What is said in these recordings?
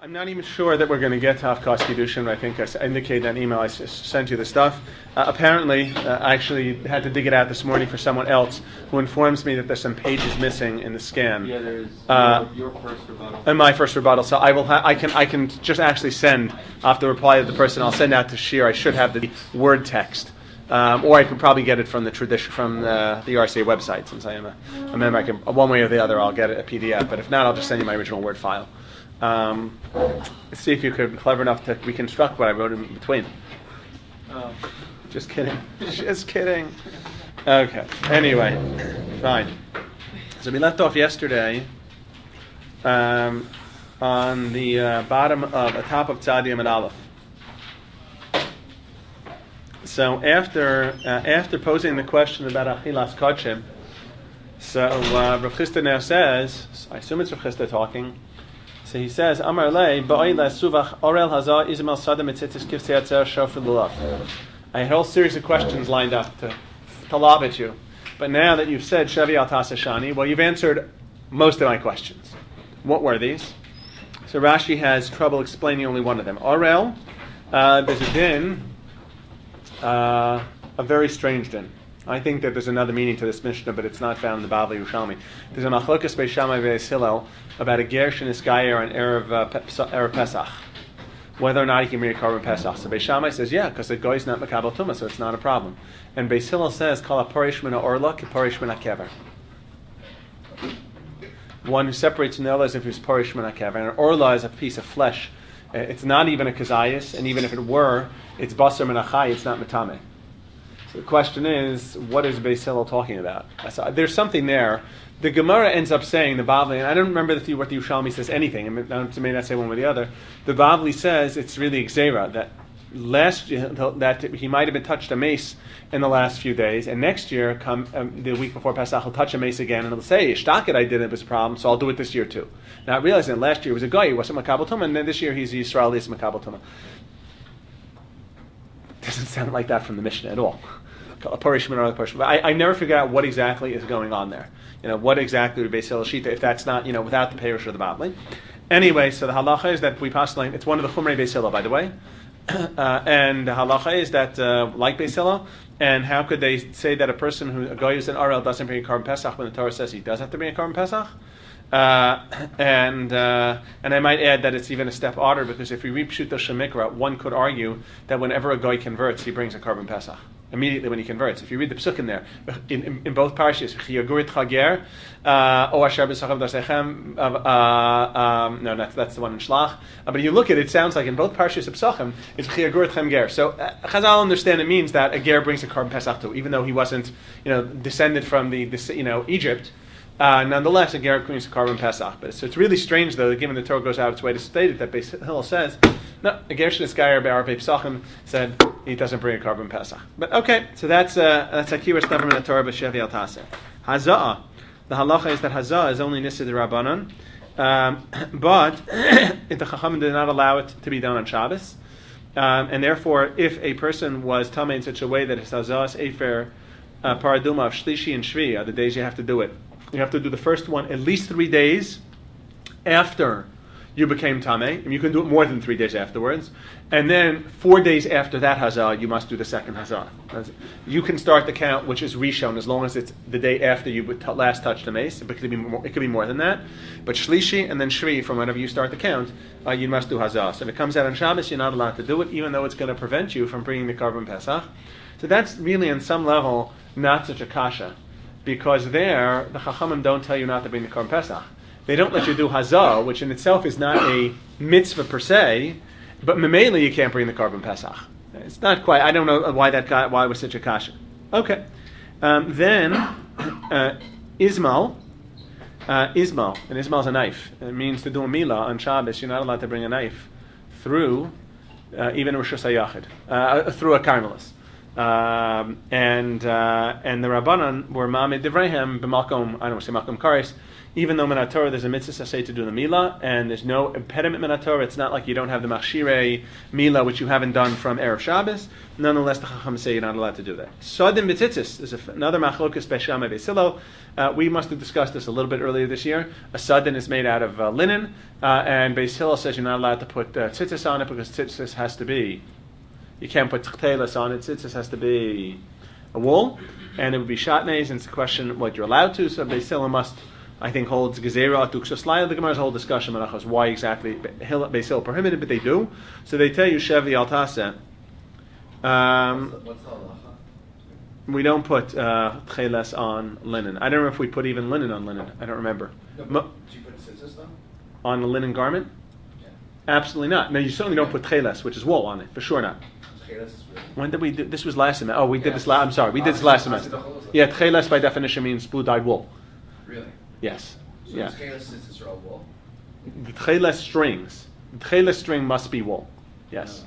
I'm not even sure that we're going to get to Hafkas Kiddushin. I think I indicated that email. I sent you the stuff. Apparently, I actually had to dig it out this morning for someone else who informs me that there's some pages missing in the scan. Yeah, there's your first rebuttal. And my first rebuttal. So I can just actually send off the reply of the person. I'll send out to Shir. I should have the word text. Or I can probably get it from the tradition from the RCA website. Since I am a member, I can one way or the other I'll get it a PDF. But if not, I'll just send you my original Word file. Let's see if you could be clever enough to reconstruct what I wrote in between. Just kidding. Just kidding. Okay. Anyway, fine. So we left off yesterday on the bottom of the top of Tzadi and Aleph. So after posing the question about Achilas Kodshim, so Rav Chisda now says, I assume it's Rav Chisda talking. So he says, Amar lei ba'oi suvach orel hazah izmel sada mitzitzis kivtzeatzer shofar lulav. I had a whole series of questions lined up to lob at you, but now that you've said Shevi al Tasashani, well, you've answered most of my questions. What were these? So Rashi has trouble explaining only one of them. Orel, there's a din, a very strange din. I think that there's another meaning to this Mishnah, but it's not found in the Bavli Yerushalmi. There's a Machlokas Beis Shammai Beis Hillel about a Gersh and his Gayer on Erev Pesach, whether or not he can bring a korban Pesach. So Beis Shammai says, yeah, because the Goy is not Makabel Tumah, so it's not a problem. And Beis Hillel says, Kol HaPorish Min HaOrla K'Porish Min HaKever. One who separates from the Orla as if he was Porish Min HaKever. And an Orla is a piece of flesh. It's not even a Kazayas, and even if it were, it's Basar Min HaChai, it's not Matame. So the question is, what is Beis Hillel talking about? There's something there. The Gemara ends up saying, the Bavli, and I don't remember what the Yerushalmi says anything, it may not say one way or the other. The Bavli says it's really Gzeira, that that he might have been touched a mace in the last few days, and next year, the week before Pesach, he'll touch a mace again, and he'll say, Ishtaket, I did it was a problem, so I'll do it this year too. Now, realizing that last year was a guy, he wasn't Makabel Tumah, and then this year he's Yisrael, he's Makabel Tumah. Doesn't sound like that from the Mishnah at all. I never figure out what exactly is going on there. What exactly would Beis Hillel Shita if that's not, without the Perush or the Bavli. Anyway, so the halacha is that we pass line. It's one of the Chumrei Beis Hillel, by the way. And the halacha is that, like Beis Hillel, and how could they say that a person a guy who's an Arel doesn't bring a korban Pesach when the Torah says he does have to bring a korban Pesach? And I might add that it's even a step odder, because if we read Pshuto Shemikra, one could argue that whenever a guy converts, he brings a korban Pesach immediately when he converts. If you read the psukim there, in both parashas, Chiyagurit Chager, O Asher B'Sachav Dasechem, no, that's the one in Shlach. But if you look at it, it sounds like in both parashas of Psukim, it's Chiyagurit Chem Ger. So Chazal understand it means that a ger brings a korban Pesach too, even though he wasn't, descended from Egypt. Nonetheless, a ger brings a korban Pesach. But so it's really strange, though, that given the Torah goes out its way to state it, that Beis Hillel says, no, a ger shnis gayer be'arvei Pesachim said he doesn't bring a korban Pesach. But okay, so that's a kibbutz never in the Torah b'shevi al taseh. Haza'ah, the halacha is that haza'ah is only nisid rabbanon, but the Chachamim did not allow it to be done on Shabbos, and therefore, if a person was tamei in such a way that his haza'ah is efer paraduma of shlishi and shvi are the days you have to do it. You have to do the first one at least 3 days after you became Tameh, and you can do it more than 3 days afterwards. And then 4 days after that Hazah, you must do the second Hazah. You can start the count, which is Rishon, as long as it's the day after you last touched the mace. It could be more than that. But Shlishi and then Shri, from whenever you start the count, you must do Hazah. So if it comes out on Shabbos, you're not allowed to do it, even though it's going to prevent you from bringing the korban Pesach. So that's really, on some level, not such a kasha. Because there, the Chachamim don't tell you not to bring the korban Pesach. They don't let you do Hazah, which in itself is not a mitzvah per se, but memela you can't bring the korban Pesach. It's not quite. I don't know why it was such a kasha. Okay, then Ismail, and Ismail's a knife. It means to do a milah on Shabbos. You're not allowed to bring a knife through even Rosh Hashanah, through a carmelis. And the Rabbanan were Ma'amid Devrehem b'Malkom, I don't want to say Malkom Kares, Even though Minatorah, there's a mitzvah say to do the Mila, and there's no impediment Minatorah. It's not like you don't have the Machshirei Mila, which you haven't done from Erev Shabbos. Nonetheless, the Chacham say you're not allowed to do that. Sodim B'tzitzis, there's another Machlokas Beishama Beisilo. We must have discussed this a little bit earlier this year. A Sodin is made out of linen, and Beis Hillel says you're not allowed to put tzitzis on it because tzitzis has to be, you can't put tcheles on it, tzitzis has to be a wool, and it would be shatnez, and it's a question what you're allowed to, so Beis Hillel must, I think, holds Gezerah Tukshas Laila. The Gemara's whole discussion on why exactly Beis Hillel prohibited, but they do. So they tell you Shevi Al Taseh. What's the halacha? We don't put tcheles on linen. I don't remember if we put even linen on linen. I don't remember. No, do you put tzitzis though? On a linen garment? Yeah. Absolutely not. No, you certainly don't put tcheles, which is wool, on it. For sure not. Tcheles is really. When did we do this? Was last semester. Oh, we did this last. I'm sorry, we did this last semester. Yeah, tcheles by definition means blue-dyed wool. Really? Yes. So Yeah. tcheles tzitzis are all wool? The tcheles strings. The tcheles string must be wool. Yes.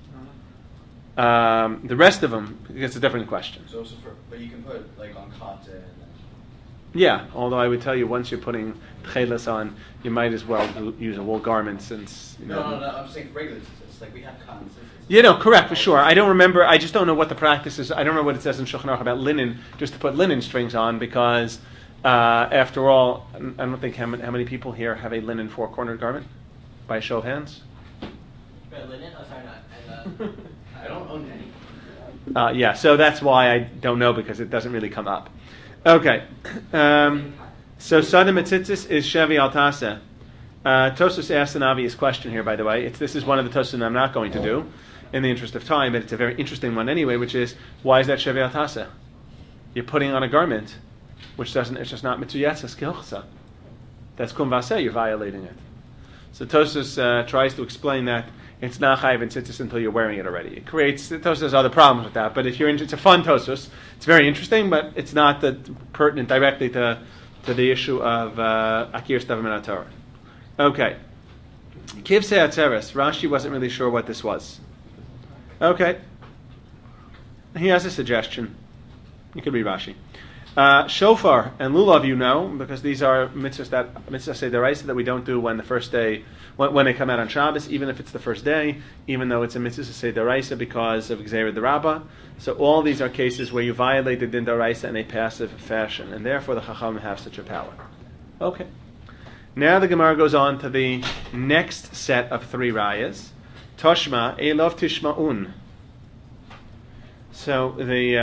The rest of them, it's a different question. So but you can put like on cotton. And Yeah, although I would tell you once you're putting tcheles on, you might as well use a wool garment since you know. No. I'm saying regular tzitzis. Like we have cotton tzitzis. You know, correct for sure. I don't remember. I just don't know what the practice is. I don't remember what it says in Shulchan Aruch about linen, just to put linen strings on, because after all, I don't think how many people here have a linen four-cornered garment, by a show of hands. Linen? Oh, sorry, not. I don't own any. Yeah, so that's why I don't know, because it doesn't really come up. Okay, so Sadim Etzitzis is Shevi Al Taseh. Tosfos asked an obvious question here, by the way. This is one of the Tosfos I'm not going to do, in the interest of time, but it's a very interesting one anyway, which is, why is that Shevi Al Taseh? You're putting on a garment, which doesn't, it's just not Mitzuyetzes Kilchsa. That's Kum Vaseh, you're violating it. So Tosfos tries to explain that it's not chayiv and tzitzis until you're wearing it already. It creates, Tosfos has other problems with that, but if you're it's a fun Tosfos. It's very interesting, but it's not pertinent directly to the issue of Akir Stavim and Torah. Okay. Kivsei Atzeres. Rashi wasn't really sure what this was. Okay. He has a suggestion. You could read Rashi. Shofar and lulav, you know, because these are mitzvahs deraisa that we don't do when the first day, when they come out on Shabbos, even if it's the first day, even though it's a mitzvah deraisa because of Gzeirah D'Rabba. So all these are cases where you violate the din deraisa in a passive fashion, and therefore the Chacham have such a power. Okay. Now the Gemara goes on to the next set of three rayas. Toshma elov tishma'un. So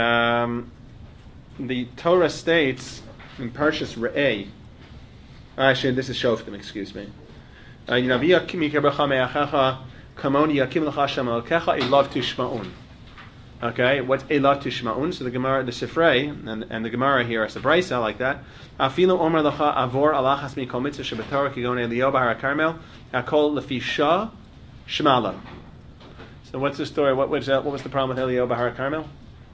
the Torah states in Parshas Re'eh, actually this is Shoftim, excuse me. Okay, what's Elav Tishma'un? So the Gemara, the Sifrei, and the Gemara here is a Brisa like that. Afilu Omer Lacha Avor Alachas Mikol Mitzvah Shebetorah Kigon Eliyahu Bahar Carmel Hakol Lefi Shah Shmala. So what's the story? What was the problem with Eliyahu Bahar Carmel?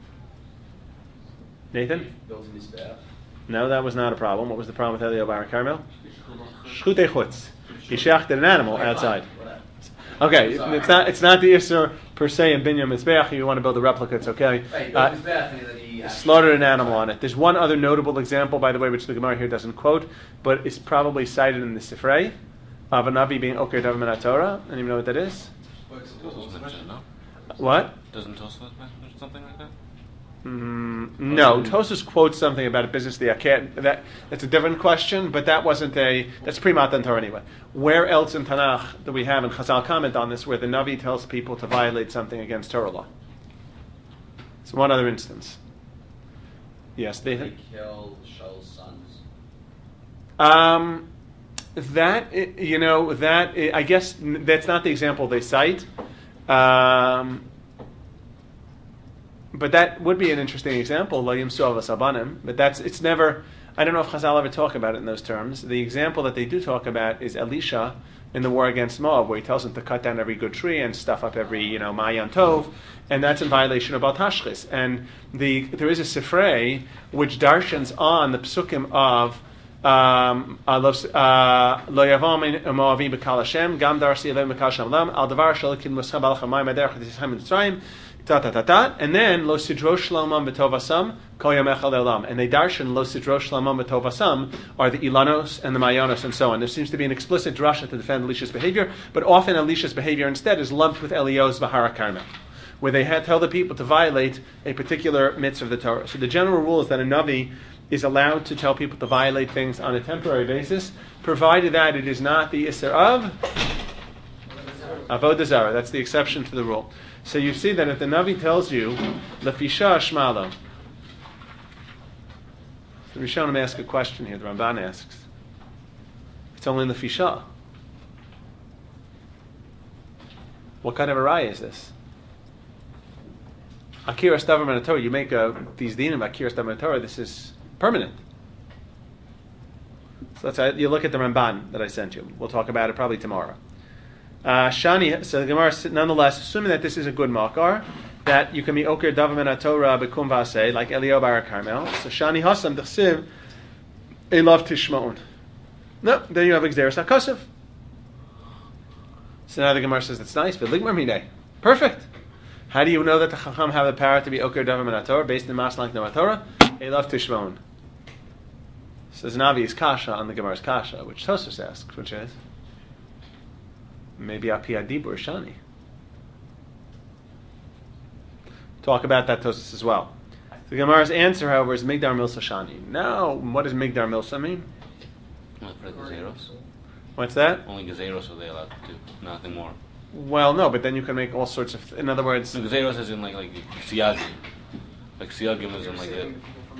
Nathan? Built in his bath. No, that was not a problem. What was the problem with Eliyahu Bahar Carmel? Shchutei chutz. He shechted an animal outside. Okay, it's not the Isser per se in Binyan Mizbeach. You want to build a replica, it's okay. Slaughtered an animal on it. There's one other notable example, by the way, which the Gemara here doesn't quote, but is probably cited in the Sifrei of a Navi being Oker Dav Min HaTorah. Anyone know what that is? What? Doesn't Tosfos mention something like that? No, Tosfos quotes something about a business the Aked. That's a different question, but that's pre-Matan Torah anyway. Where else in Tanakh do we have, and Chazal comment on this, where the Navi tells people to violate something against Torah law? So one other instance. Yes, they killed Shaul's sons. I guess that's not the example they cite. But that would be an interesting example, Lo Yimsu Avos Abanim. But it's never. I don't know if Chazal ever talk about it in those terms. The example that they do talk about is Elisha in the war against Moab, where he tells them to cut down every good tree and stuff up every Ma'ayan Tov, and that's in violation of Bal Tashchis. And there is a Sifrei which darshans on the psukim of Lo Yavam Moavi B'Kal Hashem Gam Darsi Elem B'Kal Shamlam Al Davar Shalakin Musab Al Chamayim Aderech Tishaim Mitzrayim And then lo sidro shlamam b'tovasam kol yom echad elam. And they darshan lo sidro shlamam b'tovasam are the ilanos and the mayanos and so on. There seems to be an explicit drasha to defend Elisha's behavior, but often Elisha's behavior instead is lumped with Eliyahu's v'hara Carmel, where they tell the people to violate a particular mitzvah of the Torah. So the general rule is that a Navi is allowed to tell people to violate things on a temporary basis, provided that it is not the Isser of Avodah Zarah. That's the exception to the rule. So you see that if the Navi tells you, Lefisha Shmalo. The Rishonim ask a question here, the Ramban asks. It's only Lefisha. What kind of a raya is this? Akiras Davar Torah, you make these dinim Akiras Davar Torah, this is permanent. So that's you look at the Ramban that I sent you. We'll talk about it probably tomorrow. Shani, so the Gemara, nonetheless, assuming that this is a good makar, that you can be Oker Davar Min Torah Bekum Vaseh, like Eliyahu Bar Carmel. So Shani Hasam Dechsiv Elav Tishmaun. No, then you have Xeris HaKosov. So now the Gemara says that's nice, but Ligmar Minei. Perfect. How do you know that the Chacham have the power to be Oker Davar Min Torah based in Maslank No Torah? Elav Tishmaun. Says Navi's Kasha on the Gemara's Kasha, which Tosfos asks, which is maybe Api Adibur Shani. Talk about that Tosfos as well. The Gemara's answer, however, is Migdar Milsa Shani. No, what does Migdar Milsa mean? What's that? Only Gezeros are they allowed to do, nothing more. Well, no, but then you can make all sorts of. In other words, No, Gezeros is in like Siyagim. Like Siyagim is in like that.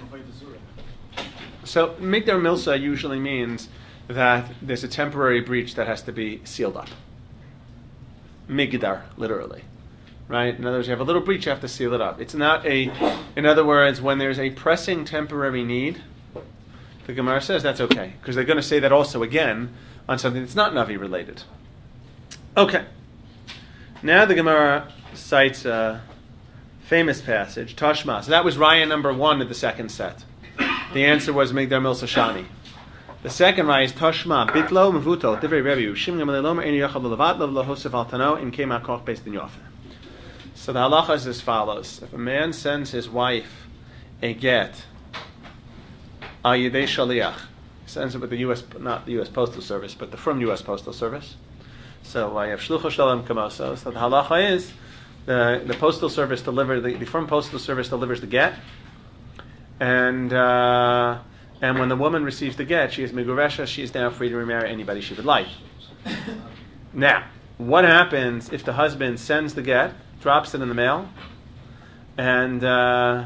so Migdar Milsa usually means that there's a temporary breach that has to be sealed up. Migdar, literally. Right? In other words, you have a little breach, you have to seal it up. It's not in other words, when there's a pressing temporary need, the Gemara says that's okay. Because they're going to say that also again on something that's not Navi related. Okay. Now the Gemara cites a famous passage, Tashma. So that was Raya number 1 of the second set. The answer was Migdar Milsa Shani. The second Raya is Tashma, Bitlo Mevuto, Divrei Rebbe, Shim Gamalelom, Ein Yachal Levat, Lo Hosef Al Tano, In Kema Koch based in Yofa. So the halacha is as follows. If a man sends his wife a get, Al Yidei Shaliach, sends it with the U.S., not the U.S. Postal Service, but from U.S. Postal Service. So I have Shlucho Shalom Kamoso. So the halacha is the Postal Service delivers, the Foreign Postal Service delivers the get, and when the woman receives the get, she is Meguresha, she is now free to remarry anybody she would like. Now, what happens if the husband sends the get, drops it in the mail, and now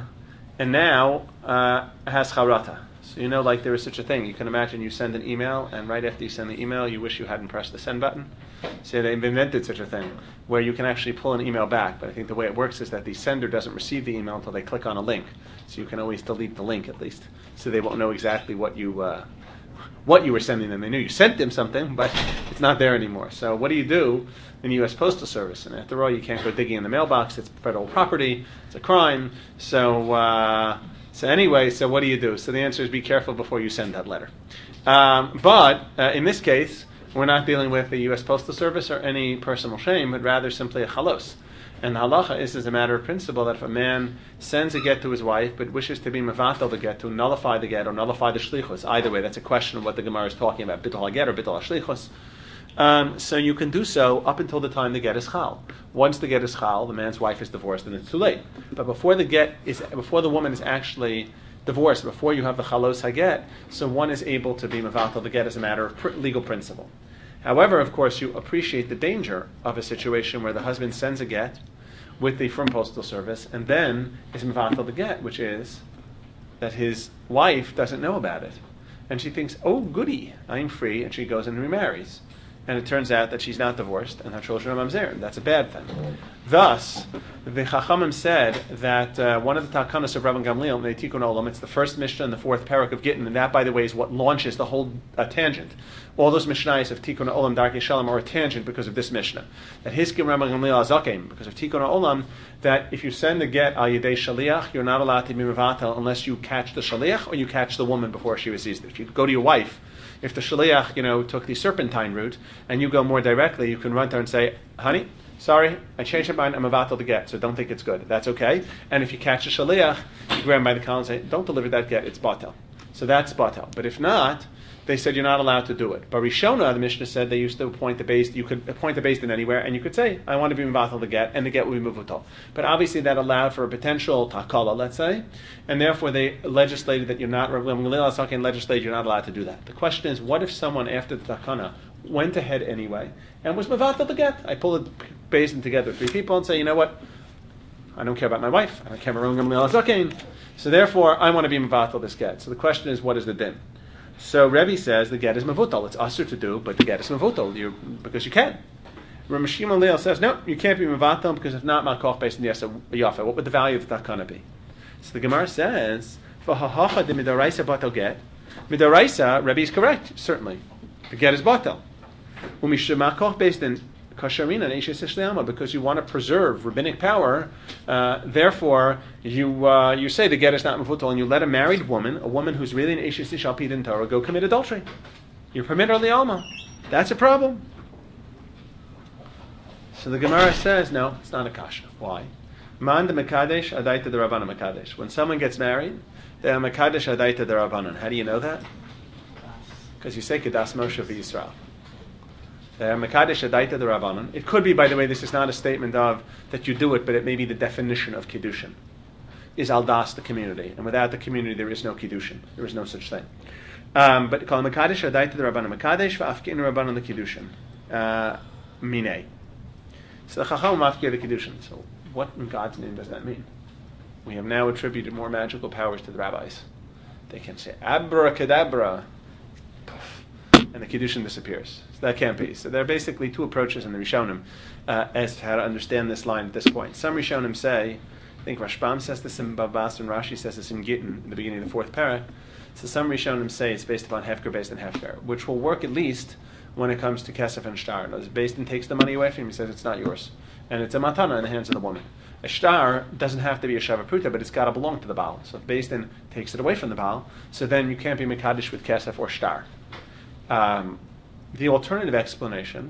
has charata? So you know, like there is such a thing. You can imagine you send an email, and right after you send the email, you wish you hadn't pressed the send button. So they've invented such a thing where you can actually pull an email back. But I think the way it works is that the sender doesn't receive the email until they click on a link. So you can always delete the link at least, so they won't know exactly what you were sending them. They knew you sent them something, but it's not there anymore. So what do you do in the U.S. Postal Service? And after all, you can't go digging in the mailbox. It's federal property. It's a crime. So anyway, so what do you do? So the answer is be careful before you send that letter. But in this case, we're not dealing with the U.S. Postal Service or any personal shame, but rather simply a chalos. And the halacha is as a matter of principle that if a man sends a get to his wife but wishes to be mevatel the get, to nullify the get or nullify the shlichus, either way, that's a question of what the Gemara is talking about, bittul haget or bittul hashlichus. So you can do so up until the time the get is chal. Once the get is chal, the man's wife is divorced and it's too late. But before the woman is actually divorced, before you have the chalos haget, so one is able to be mevatel the get as a matter of legal principle. However, of course, you appreciate the danger of a situation where the husband sends a get with the Foreign Postal Service and then is mevatel the get, which is that his wife doesn't know about it. And she thinks, oh, goody, I'm free, and she goes and remarries. And it turns out that she's not divorced, and her children are mamzer. That's a bad thing. Thus, the Chachamim said that one of the takanos of Rabban Gamliel, the Tikkun Olam, it's the first Mishnah and the fourth parak of Gittin, and that, by the way, is what launches the whole tangent. All those Mishnayos of Tikkun Olam, Darkei Shalom are a tangent because of this Mishnah. That Hiskim Rabban Gamliel Azakim, because of Tikkun Olam, that if you send the get al yedei shaliach, you're not allowed to be mevatel unless you catch the shaliach or you catch the woman before she receives it. If you go to your wife, if the shaliach, took the serpentine route, and you go more directly, you can run to her and say, honey, sorry, I changed my mind, I'm avatal the get, so don't think it's good. That's okay. And if you catch a shaliach, you grab him by the collar and say, don't deliver that get, it's batel. So that's batel. But if not, they said you're not allowed to do it. But Rishona, the Mishnah said they used to appoint the beis. You could appoint the beis din anywhere, and you could say, I want to be mevatel the get, and the get would be mevutal. But obviously that allowed for a potential takala, let's say, and therefore they legislated that you're not, when Gamliel legislated you're not allowed to do that. The question is, what if someone after the takana went ahead anyway, and was mevatel the get? I pull the beis din together, 3 people, and say, you know what, I don't care about my wife, I don't care about Gamliel HaZaken, so therefore I want to be mevatel this get. So the question is, what is the din? So Rebbe says the get is mevutal. It's usher to do, but the get is mevutal because you can. Rav Shimon Leil says no, you can't be mevatel because if not, malkoch based on yafa. What would the value of the takana be? So the Gemara says v'hahacha de midaraisa batel get. Midaraisa, Rebbe is correct. Certainly, the get is batel. Umishem malkoch based in kasharina and eishes ishliyama because you want to preserve rabbinic power. Therefore, you say the get is not mevutal, and you let a married woman, a woman who's really an eishes ish al pi din Torah, go commit adultery. You permit her liyalma. That's a problem. So the Gemara says, no, it's not a kasha. Why? Man de mekadesh adaita de rabbanan mekadesh. When someone gets married, they are mekadesh adaita de rabbanan. How do you know that? Because you say kedas Moshe v'Yisrael. Mekadesh adaita de rabbanan. It could be, by the way, this is not a statement of that you do it, but it may be the definition of kiddushin. Is aldas the community, and without the community there is no kiddushin. There is no such thing. But call mekadesh adaita de rabbanan mekadesh v'afkin rabbanan the kiddushin. Minei. So the chacham mafkir the kiddushin. So what in God's name does that mean? We have now attributed more magical powers to the rabbis. They can say abracadabra, and the kiddushin disappears. So that can't be. So there are basically 2 approaches in the Rishonim as to how to understand this line at this point. Some Rishonim say, I think Rashbam says this in Bavas and Rashi says this in Gittin in the beginning of the 4th parak. So some Rishonim say it's based upon hefker based on hefker, which will work at least when it comes to kesef and shtar. The beis din takes the money away from him, he says it's not yours. And it's a matana in the hands of the woman. A shtar doesn't have to be a shavapruta, but it's got to belong to the Baal. So if beis din takes it away from the Baal, so then you can't be mekadesh with kesef or shtar. The alternative explanation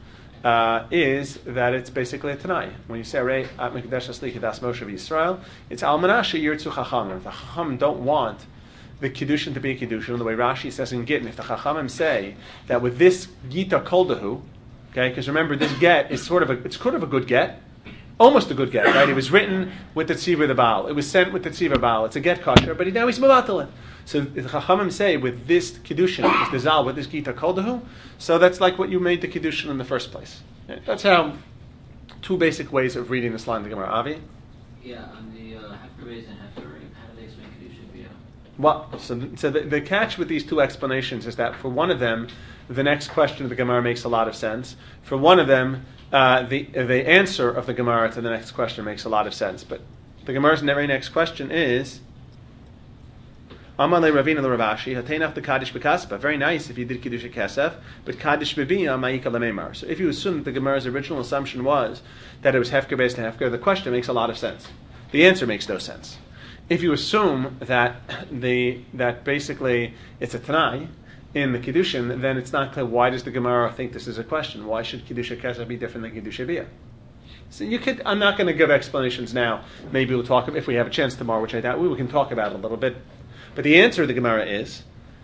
is that it's basically a Tanai. When you say Arei at Mekadesh Asli Kedas Moshe Yisrael, it's Al Menashe Yirtzu Chacham. The Chacham don't want the Kiddushin to be a Kiddushin. The way Rashi says in Gittin, if the Chachamim say that with this Gita Koldahu, okay, because remember this get is sort of a good get, almost a good get, right? It was written with the Tziva the Baal. It was sent with the Tziva Baal. It's a get kosher, but now he's mevatel it. So the Chachamim say with this Kiddushin, with the Zal, with this Gita Koldahu, so that's like what you made the Kiddushin in the first place. Okay? That's how 2 basic ways of reading this line of the Gemara. Avi? Yeah, on the hefker base and hefker ring, how do they explain Kedusha via? Well, so the catch with these 2 explanations is that for one of them, the next question of the Gemara makes a lot of sense. For one of them, the answer of the Gemara to the next question makes a lot of sense. But the Gemara's very next question is, Amalei Ravina Ravashi, Hatenach the Kaddish Bekaspa. Very nice if you did Kiddush Kesef, but Kaddish Bebiya Ma'ika Lamemar. So if you assume that the Gemara's original assumption was that it was Hefker based on Hefker, the question makes a lot of sense. The answer makes no sense. If you assume that basically it's a Tanai in the Kiddushin, then it's not clear why does the Gemara think this is a question. Why should Kiddush Kesef be different than Kiddush Bebiya? So I'm not going to give explanations now. Maybe we'll talk, if we have a chance tomorrow, which I doubt we can talk about it a little bit. But the answer of the Gemara is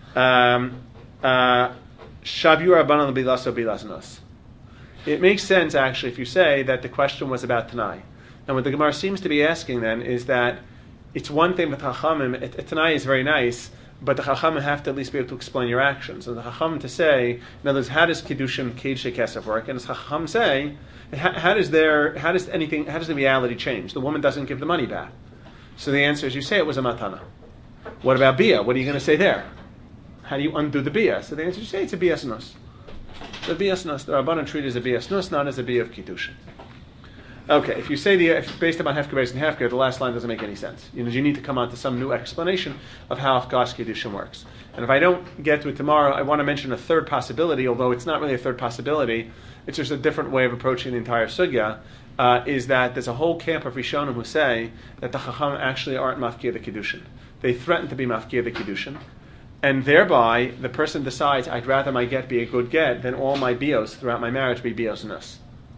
Shavur Rabbanan Bilaso Bilasnos. It makes sense actually if you say that the question was about Tanai. And what the Gemara seems to be asking then is that it's one thing with Chachamim, Tanai is very nice, but the Chachamim have to at least be able to explain your actions. And the Chachamim to say, in other words, how does Kiddushin Kedusha Kesef work? And as Chachamim say, how does the reality change? The woman doesn't give the money back. So the answer is you say it was a matana. What about bia? What are you going to say there? How do you undo the bia? So the answer is you say it's a bias nus. The bias nus, the Rabbanan treat it as a bias nus, not as a bia of Kiddushin. Okay, if you say if based upon Hefker based on Hefker, the last line doesn't make any sense. You need to come on to some new explanation of how Afgas Kiddushin works. And if I don't get to it tomorrow, I want to mention a third possibility, although it's not really a third possibility, it's just a different way of approaching the entire sugya, is that there's a whole camp of Rishonim who say that the Chacham actually aren't Mafkir the Kiddushin. They threaten to be Mafkir the Kiddushin, and thereby the person decides, I'd rather my get be a good get than all my bios throughout my marriage be bios nus.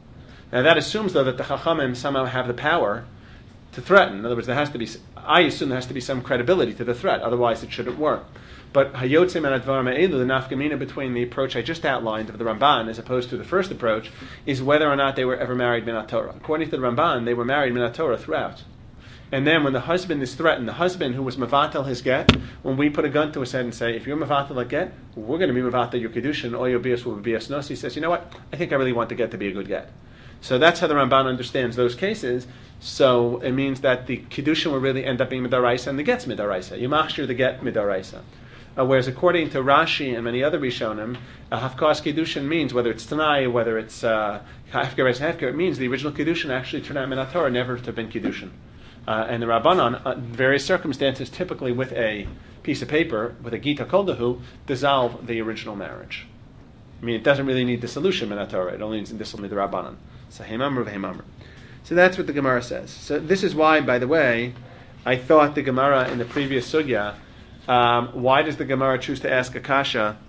Now that assumes, though, that the Chachamim somehow have the power to threaten. In other words, I assume there has to be some credibility to the threat, otherwise it shouldn't work. But Hayotzim and Advar Me'elu, the nafkamina between the approach I just outlined of the Ramban as opposed to the first approach, is whether or not they were ever married Minat Torah. According to the Ramban, they were married Minat Torah throughout. And then when the husband is threatened, the husband who was Mavatal his get, when we put a gun to his head and say, if you're Mavatal a get, we're going to be Mavatal your Kedushin, or your Bias will be Bias Nos, he says, you know what, I think I really want the get to be a good get. So that's how the Ramban understands those cases. So it means that the Kiddushin will really end up being Midaraisa and the get's Midaraisa. You machshir the get Midaraisa. Whereas according to Rashi and many other Rishonim, Hafkas Kiddushin means, whether it's Tanai, whether it's Hefker Hefker, it means the original Kiddushin actually turned out Minat Torah, never to have been Kiddushin. And the Rabbanon, in various circumstances, typically with a piece of paper, with a Gita Koldahu, dissolve the original marriage. I mean, it doesn't really need dissolution Minat Torah, it only needs dissolution the Rabbanon. So Heimamr v'Heimamr. So that's what the Gemara says. So this is why, by the way, I thought the Gemara in the previous sugya, why does the Gemara choose to ask a kasha?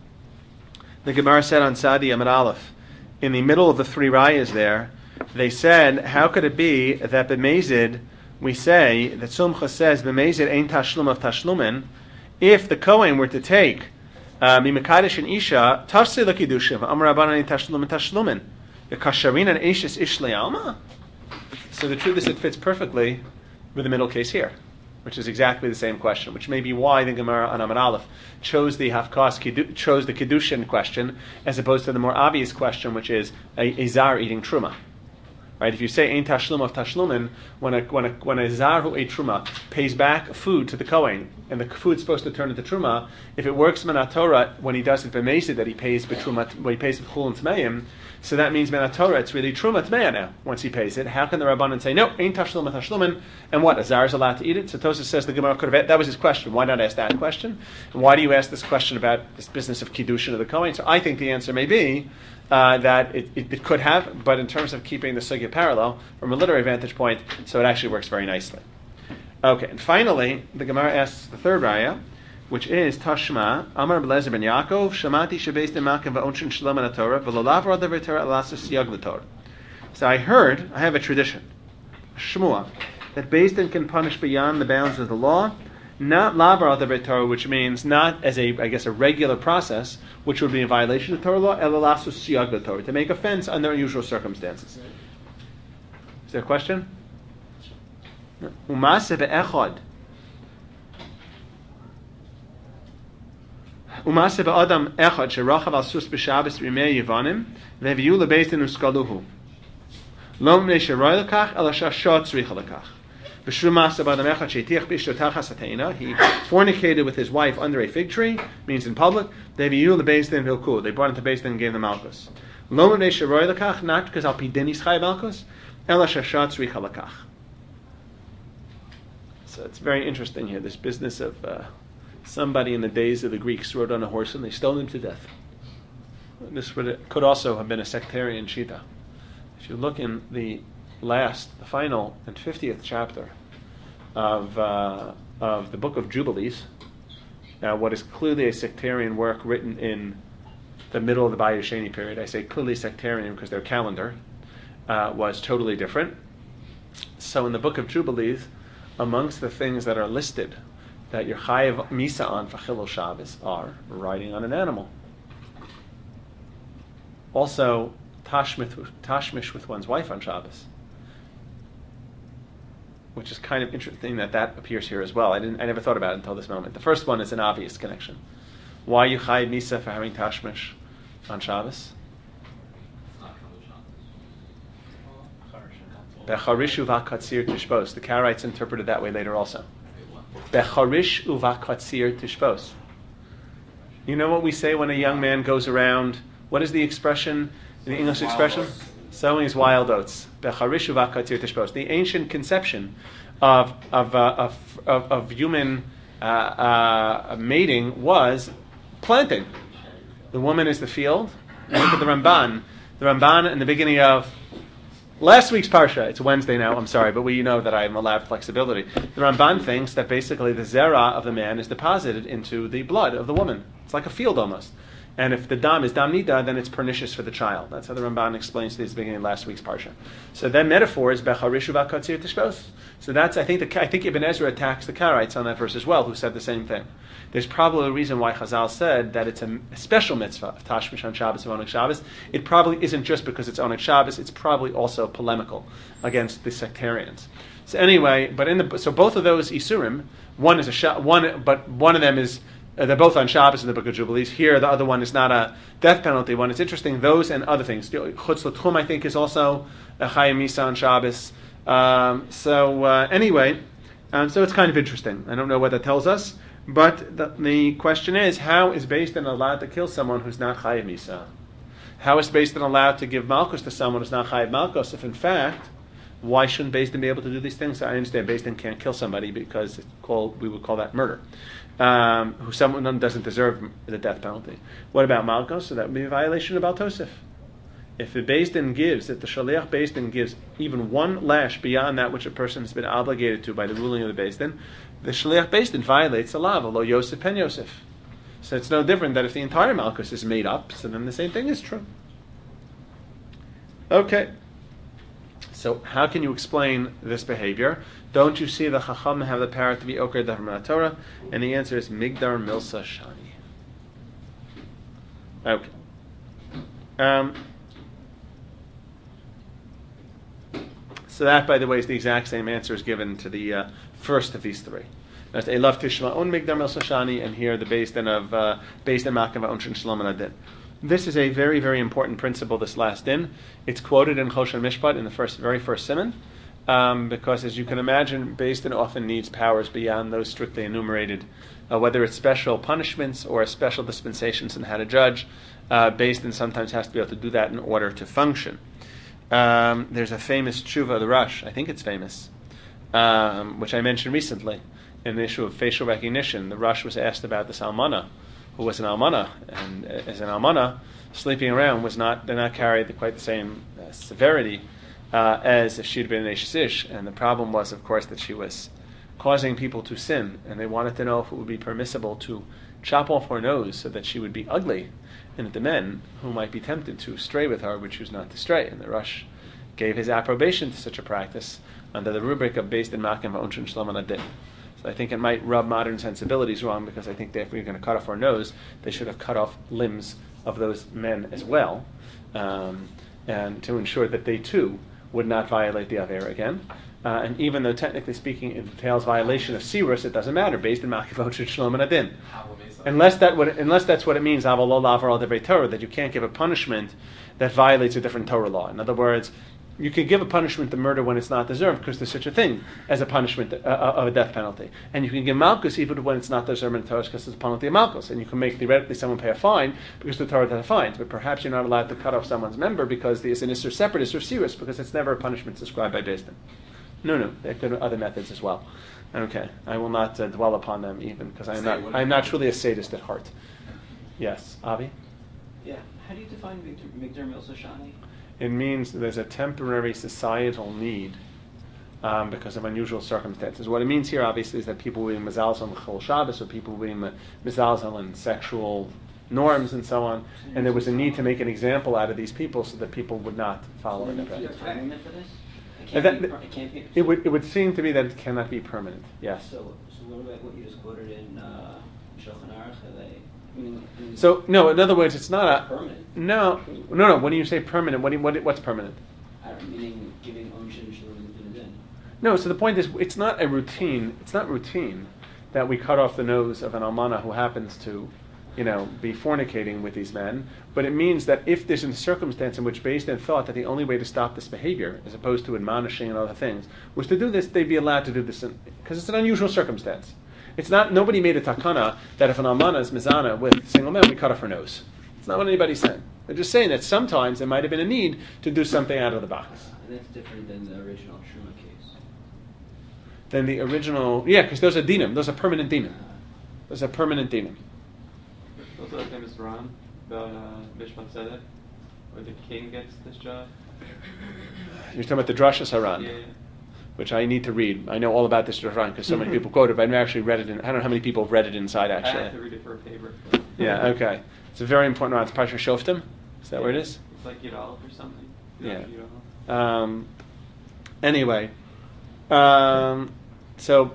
The Gemara said on Sadi Amar Aleph, in the middle of the three rayas there, they said, how could it be that b'mezid, we say, that Sumcha says, b'mezid ein tashlum of tashlumin, if the Kohen were to take mimakadosh and isha, tafsir l'kidushim, amar rabbanan ein tashlum and tashlumin, Kasharin and Ashes Ishle Alma. So the truth is, it fits perfectly with the middle case here, which is exactly the same question, which may be why the Gemara on Amar Aleph chose the Hafkas, chose the Kiddushin question, as opposed to the more obvious question, which is a zar eating truma. Right? If you say Ein Tashlum of Tashlumin, when a zar who ate truma pays back food to the Kohen, and the food's supposed to turn into truma, if it works Minat Torah when he does it b'meisid, that he pays b'truma, when he pays b'chul and tmeim, so that means Minat Torah, it's really truma tmeya now once he pays it. How can the Rabbanan say no? Ein Tashlum of Tashlumin, and what? A zar is allowed to eat it? So Tosafos says the Gemara could have. That was his question. Why not ask that question? And why do you ask this question about this business of kiddushin of the Kohen? So I think the answer may be that it could have, but in terms of keeping the sugya parallel from a literary vantage point, so it actually works very nicely. Okay, and finally, the Gemara asks the third raya, which is Tashma Amar Belezer ben Yaakov Shamati Shebeis Demakim VaOnshin Shalom and Torah VeLolav Radav Torah Elasus Yag L'Torah. So I have a tradition, a shmua, that Beis Din can punish beyond the bounds of the law, not lavar Radav Torah, which means not as a regular process, which would be a violation of Torah law, Elasus Yag L'Torah, to make offense under unusual circumstances. Is there a question? Umase be'echad. Umase be'adam echad sherachav al sus b'shabes rimei yivanim ve'viyu lebeis din uskaluhu lo mnei sheroy lekach ela shashot tzricha lekach v'shru mase be'adam echad sheitiach b'ishto tachas hateina, he fornicated with his wife under a fig tree, means in public, ve'viyu lebeis din vilku, they brought him to Beis Din and gave them malchus. Lo mnei sheroy lekach, not because al pi din is chay malchus, ela shashot tzricha lekach. So it's very interesting here, this business of somebody in the days of the Greeks rode on a horse and they stoned him to death. This could also have been a sectarian shita. If you look in the final and 50th chapter of the Book of Jubilees, what is clearly a sectarian work written in the middle of the Bayit Sheni period, I say clearly sectarian because their calendar was totally different. So in the Book of Jubilees, amongst the things that are listed that you're chayav misa on for Chilul Shabbos are riding on an animal. Also, tashmish with one's wife on Shabbos, which is kind of interesting that appears here as well. I never thought about it until this moment. The first one is an obvious connection. Why you chayav misa for having tashmish on Shabbos? Becharish uvakatzir tishbos. The Karaites interpreted that way later also. Becharish uvakatzir tishbos. You know what we say when a young man goes around? What is the expression, the English expression? Sowing his wild oats. Becharish uvakatzir tishbos. The ancient conception of human mating was planting. The woman is the field. Look at the Ramban. The Ramban in the beginning of last week's Parsha, it's Wednesday now, I'm sorry, but we know that I am allowed flexibility. The Ramban thinks that basically the zera of the man is deposited into the blood of the woman. It's like a field almost. And if the dam is dam nida, then it's pernicious for the child. That's how the Ramban explains this beginning of last week's parsha. So that metaphor is becharishu v'katzir tishbos. So that's I think Ibn Ezra attacks the Karaites on that verse as well, who said the same thing. There's probably a reason why Chazal said that it's a special mitzvah of Tashmish on Shabbos of Oneg Shabbos. It probably isn't just because it's Oneg Shabbos. It's probably also polemical against the sectarians. So anyway, so both of those isurim, one of them is. They're both on Shabbos in the Book of Jubilees. Here, the other one is not a death penalty one. It's interesting, those and other things. Chutz l'tchum, I think, is also a Chayim Misa on Shabbos. Anyway, so it's kind of interesting. I don't know what that tells us, but the question is, how is Beis Din allowed to kill someone who's not Chayim Misa? How is Beis Din allowed to give Malchus to someone who's not Chayim Malchus if, in fact, why shouldn't Beis Din be able to do these things? I understand Beis Din can't kill somebody because we would call that murder. Who someone doesn't deserve the death penalty. What about Malchus? So that would be a violation of Al Tosef. If the Beis Din gives, if the Shaliach Beis Din gives even one lash beyond that which a person has been obligated to by the ruling of the Beis Din, the Shaliach Beis Din violates the law, lo Yosef pen Yosef. So it's no different that if the entire Malchus is made up, so then the same thing is true. Okay. So how can you explain this behavior? Don't you see the Chacham have the power to be Oker Davar Min Torah? And the answer is Migdar Milsa Shani. Okay. So that, by the way, is the exact same answer as given to the first of these three. That's Elav Tishma'un Migdar Milsa Shani, and here the Beis Din of Beis Din Makav Onshin Shalom and Adin. This is a very, very important principle, this last din. It's quoted in Choshen Mishpat in the very first simon, because as you can imagine, Beis Din often needs powers beyond those strictly enumerated, whether it's special punishments or special dispensations in how to judge. Beis Din sometimes has to be able to do that in order to function. There's a famous tshuva of the Rush, I think it's famous, which I mentioned recently, in the issue of facial recognition. The Rush was asked about this almana, who was an almana, and as an almana, sleeping around did not carry quite the same severity as if she'd been an Eish. And the problem was, of course, that she was causing people to sin, and they wanted to know if it would be permissible to chop off her nose so that she would be ugly, and that the men who might be tempted to stray with her would choose not to stray. And the Rush gave his approbation to such a practice under the rubric of Beis Din Makim V'Onshin Shalom and Adin. So I think it might rub modern sensibilities wrong, because I think that if we were going to cut off our nose, they should have cut off limbs of those men as well, and to ensure that they too would not violate the Avera again. And even though technically speaking it entails violation of Sirus, it doesn't matter, based in Makivot Shalom and Adin. Unless that's what it means, that you can't give a punishment that violates a different Torah law. In other words, you can give a punishment to murder when it's not deserved, because there's such a thing as a punishment of a death penalty. And you can give Malchus even when it's not deserved in the Torah, because it's a penalty of Malchus. And you can make theoretically someone pay a fine because the Torah has fines. But perhaps you're not allowed to cut off someone's member because there's an Isser separate, Isser serious, because it's never a punishment described by Beis Din. No, there could be other methods as well. Okay, I will not dwell upon them even, because I'm not truly a sadist at heart. Yes, Avi? Yeah, how do you define Migdar Milsa Shani? It means there's a temporary societal need because of unusual circumstances. What it means here, obviously, is that people will be mezalzel on Chol Shabbos, or people will be mezalzel on sexual norms and so on, and there was a need to make an example out of these people so that people would not follow it. It would seem to me that it cannot be permanent. Yes. So what about what you just quoted in Shulchan Aruch? So no, in other words, it's not permanent. No. When you say permanent, what's permanent? Meaning giving ownership and din. No. So the point is, it's not routine that we cut off the nose of an almana who happens to, be fornicating with these men. But it means that if there's a circumstance in which Beis Din thought that the only way to stop this behavior, as opposed to admonishing and other things, was to do this, they'd be allowed to do this because it's an unusual circumstance. It's not, nobody made a takana that if an almana is mizana with single men, we cut off her nose. It's not what anybody's saying. They're just saying that sometimes there might have been a need to do something out of the box. And that's different than the original Truma case. Than the original, because those are dinim. Those are permanent dinim. Those are permanent dinim. Also the famous Ram about Mishpat Tzedek, where the king gets this job. You're talking about the Drashas Haran. Yeah. which I need to read. I know all about this Rambam because so many people quote it, but I've never actually read it. I don't know how many people have read it inside, I actually. have to read it for a paper. Yeah, okay. It's a very important one. It's Parsha Shoftim. Is that where it is? It's like Yudal or something. Yeah. Yudal. Anyway, so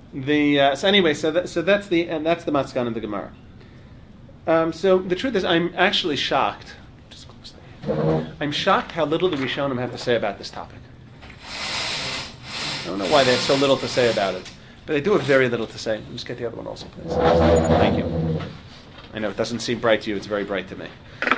that's the Matzkan of the Gemara. So the truth is, I'm actually shocked. Just close that. I'm shocked how little the Rishonim have to say about this topic. I don't know why they have so little to say about it, but they do have very little to say. Just get the other one also, please. Thank you. I know it doesn't seem bright to you; it's very bright to me.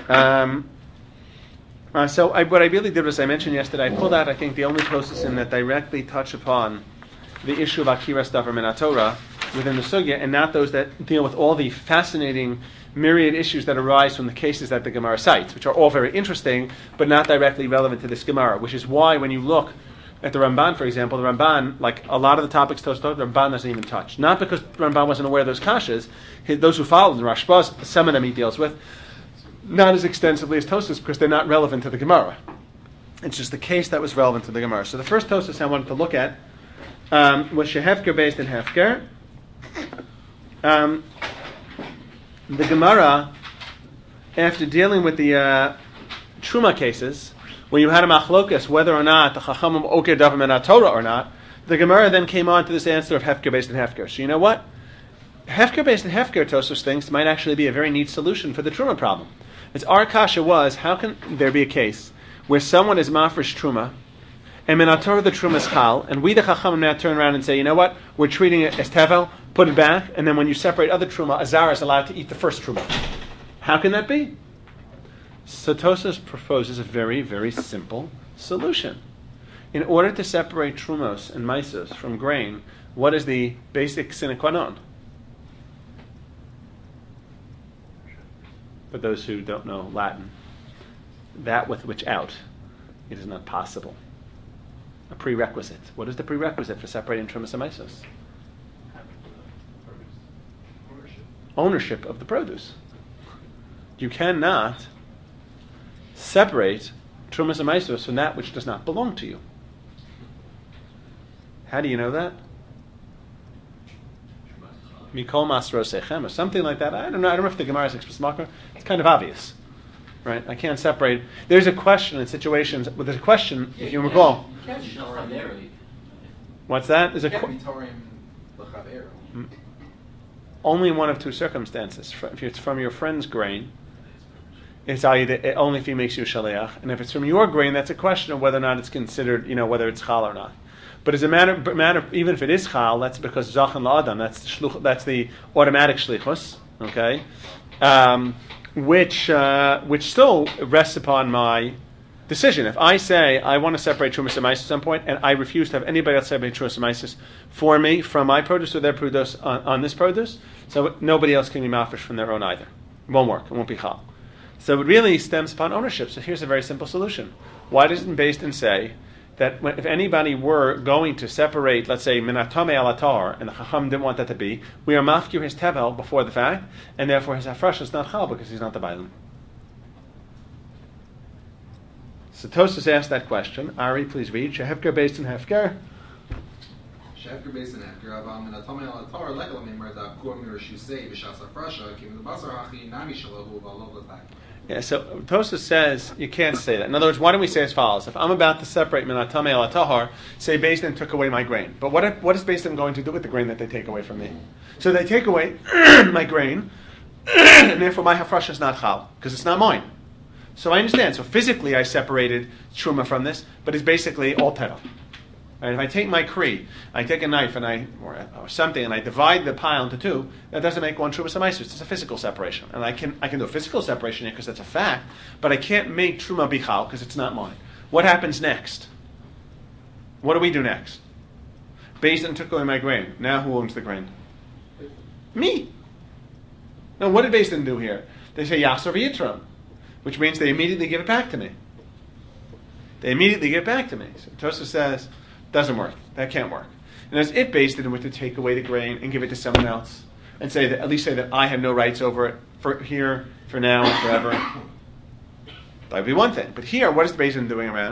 What I really did was, I mentioned yesterday, I pulled out, I think, the only Tosasim that directly touch upon the issue of Akiras Davar Min HaTorah within the Sugya, and not those that deal with all the fascinating myriad issues that arise from the cases that the Gemara cites, which are all very interesting, but not directly relevant to this Gemara, which is why when you look at the Ramban, for example, the Ramban, like a lot of the topics Tosfos, the Ramban doesn't even touch. Not because the Ramban wasn't aware of those kashas, those who follow the Rashbaz, some of them he deals with, not as extensively as Tosfos because they're not relevant to the Gemara. It's just the case that was relevant to the Gemara. So the first Tosfos I wanted to look at was Shehefker based in Hefker. The Gemara, after dealing with the Truma cases, where you had a machlokas whether or not the Chachamim Oker Davar Min HaTorah or not, the Gemara then came on to this answer of Hefker based in Hefker. So you know what? Hefker based in Hefker, Tosfos thinks, might actually be a very neat solution for the Truma problem. Its our kasha was, how can there be a case where someone is mafresh Truma, and Min HaTorah the Truma is chal, and we the Chachamim now turn around and say, you know what? We're treating it as tevel, put it back, and then when you separate other Truma, Azar is allowed to eat the first Truma. How can that be? So Tosfos proposes a very, very simple solution. In order to separate Trumos and Maisos from grain, what is the basic sine qua non? For those who don't know Latin, that with which out, it is not possible. A prerequisite. What is the prerequisite for separating Trumas and Maisos? Ownership of the produce. You cannot separate Trumas and Maisos from that which does not belong to you. How do you know that? Mikol Masro Sechem, or something like that. I don't know if the Gemara is explicit makar. It's kind of obvious, right? I can't separate. There's a question in situations. Well, there's a question. If you recall, what's that? There's only in one of two circumstances. If it's from your friend's grain, it's only if he makes you shaliach, and if it's from your grain, that's a question of whether or not it's considered, whether it's chal or not. But as a matter, even if it is chal, that's because zachan la'adam. That's the automatic shlichus, okay, which still rests upon my decision. If I say I want to separate trumas and maisos at some point, and I refuse to have anybody else separate trumas and maisos for me from my produce or their produce on this produce, so nobody else can be mafresh from their own either. It won't work. It won't be chal. So it really stems upon ownership. So here's a very simple solution. Why doesn't Beis Din say that if anybody were going to separate, let's say, min hatamei al hatar, and the Chacham didn't want that to be, we are mafkir his tevel before the fact, and therefore his hafresh is not chal because he's not the bailim. So Tosfos asked that question. Ari, please read. Shehefker based in Hefker. Shehefker based in Hefker. Aval min hatamei al hatar lekol mimar da'kur mirashusei v'shas hafresha kim the basar hachi nami shalahu v'alov l'tak. Yeah, so Tosfos says you can't say that. In other words, why don't we say as follows? If I'm about to separate min hatamei al hatahar, say Beis Din took away my grain. But what is Beis Din going to do with the grain that they take away from me? So they take away my grain, and therefore my hafresh is not chal because it's not mine. So I understand. So physically I separated truma from this, but it's basically all tevel. Right? If I take my kri, I take a knife or something, and I divide the pile into two, that doesn't make one truma samaisus. It's a physical separation, and I can do a physical separation here because that's a fact, but I can't make truma bichal because it's not mine. What happens next? What do we do next? Beis Din took away my grain. Now who owns the grain? Me. Now what did Beis Din do here? They say yasser v'yitram, which means they immediately give it back to me. They immediately give it back to me. So Tosfos says, doesn't work. That can't work. And as it Beis Din were to take away the grain and give it to someone else, and say that, at least say that I have no rights over it for now, and forever, that would be one thing. But here, what is the Beis Din doing around?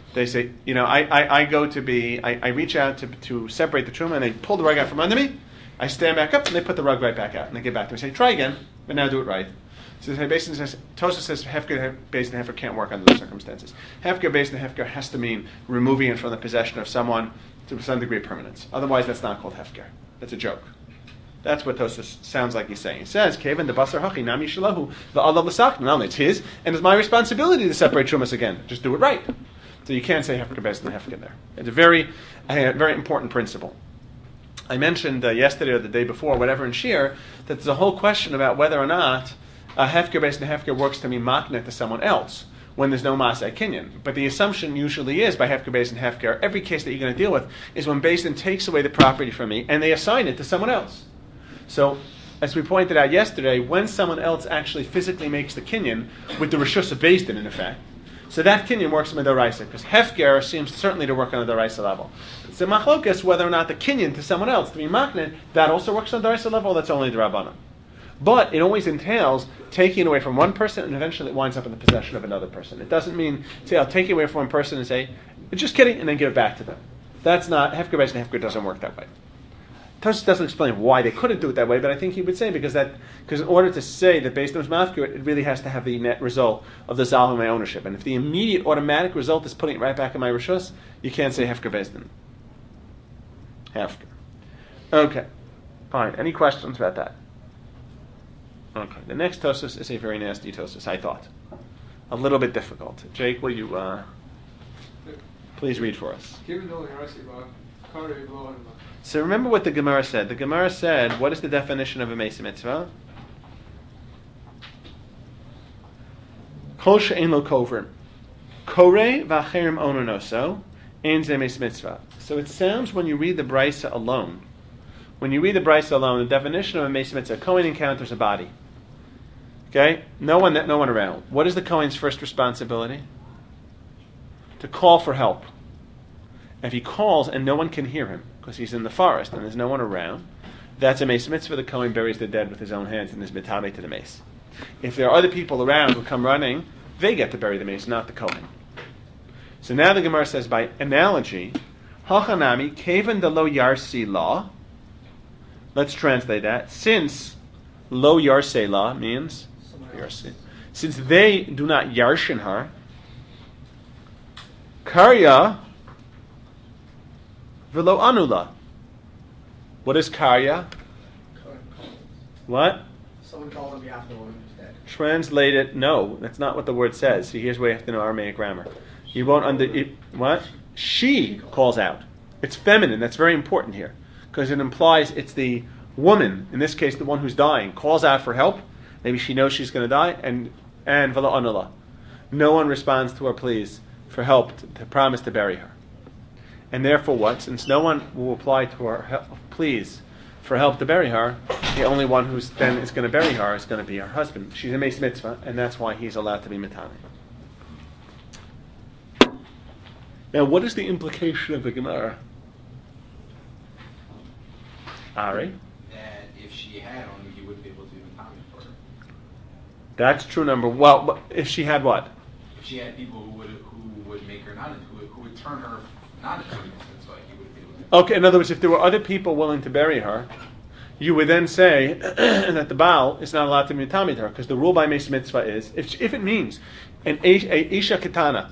They say, I go to be, I reach out to separate the truma, and they pull the rug out from under me. I stand back up, and they put the rug right back out, and they get back to me and say, try again, but now do it right. So Tosa says hefker based on hefker can't work under those circumstances. Hefker based on hefker has to mean removing it from the possession of someone to some degree of permanence. Otherwise, that's not called hefker. That's a joke. That's what Tosfos sounds like he's saying. He says, "Kevan the basar hachi nami shalahu va'alav l'sakna." Not only it's his, and it's my responsibility to separate trumas again. Just do it right. So you can't say hefker based on hefker there. It's a very important principle. I mentioned yesterday or the day before, whatever in Shir, that there's a whole question about whether or not hefker based on hefker works to mean maknet to someone else when there's no masay kinyan. But the assumption usually is by hefker based on hefker, every case that you're going to deal with is when Beis Din takes away the property from me and they assign it to someone else. So, as we pointed out yesterday, when someone else actually physically makes the kinyan with the reshus of Beis Din in effect, so that kinyan works on the daraisa, because hefker seems certainly to work on the daraisa level. So machlokas whether or not the kinyan to someone else to be maknet, that also works on the daraisa level. That's only the rabbanon. But it always entails taking away from one person, and eventually it winds up in the possession of another person. It doesn't mean say I'll take it away from one person and say just kidding, and then give it back to them. That's not hefker based on hefker. Doesn't work that way. Tosfos doesn't explain why they couldn't do it that way, but I think he would say because in order to say that based on his mafkir, it really has to have the net result of the zal in my ownership. And if the immediate automatic result is putting it right back in my rishus, you can't say hefker based on hefker. Okay, fine. Any questions about that? Okay, the next Tosfos is a very nasty Tosfos, I thought. A little bit difficult. Jake, will you please read for us? So remember what the Gemara said. The Gemara said, what is the definition of a Meis Mitzvah? Kol she'en lo kover. Kore v'acherim ononoso, ein ze Meis Mitzvah. So it sounds when you read the Brisa alone, the definition of a Meis Mitzvah, Kohen encounters a body. Okay? No one around. What is the Kohen's first responsibility? To call for help. If he calls and no one can hear him, because he's in the forest and there's no one around, that's a Meis Mitzvah. The Kohen buries the dead with his own hands and is mitame to the mace. If there are other people around who come running, they get to bury the mace, not the Kohen. So now the Gemara says, by analogy, Hachanami kevan de lo yarsi la. Let's translate that. Since lo yarse la means yarsi, since they do not yarshin her, karya v'lo anula. What is karya? What? Someone calls on behalf of the woman who's dead. Translate it. No, that's not what the word says. See, here's where you have to know Aramaic grammar. You won't what? She calls out. It's feminine. That's very important here, because it implies it's the woman, in this case the one who's dying, calls out for help. Maybe she knows she's going to die, and v'lo anula. No one responds to her pleas for help to promise to bury her. And therefore what? Since no one will apply to her pleas for help to bury her, the only one who's then is going to bury her is going to be her husband. She's a Meis Mitzvah, and that's why he's allowed to be mitame. Now, what is the implication of the Gemara? Ari? That if she had one, he wouldn't be able to do mitame for her. That's true number. Well, if she had what? If she had people who would make her not, who would turn her not into a mitzvah, he would be able to. Okay, in other words, if there were other people willing to bury her, you would then say that the Baal is not allowed to be mitame to her, because the rule by Meis Mitzvah is, if it means an Isha Ketana,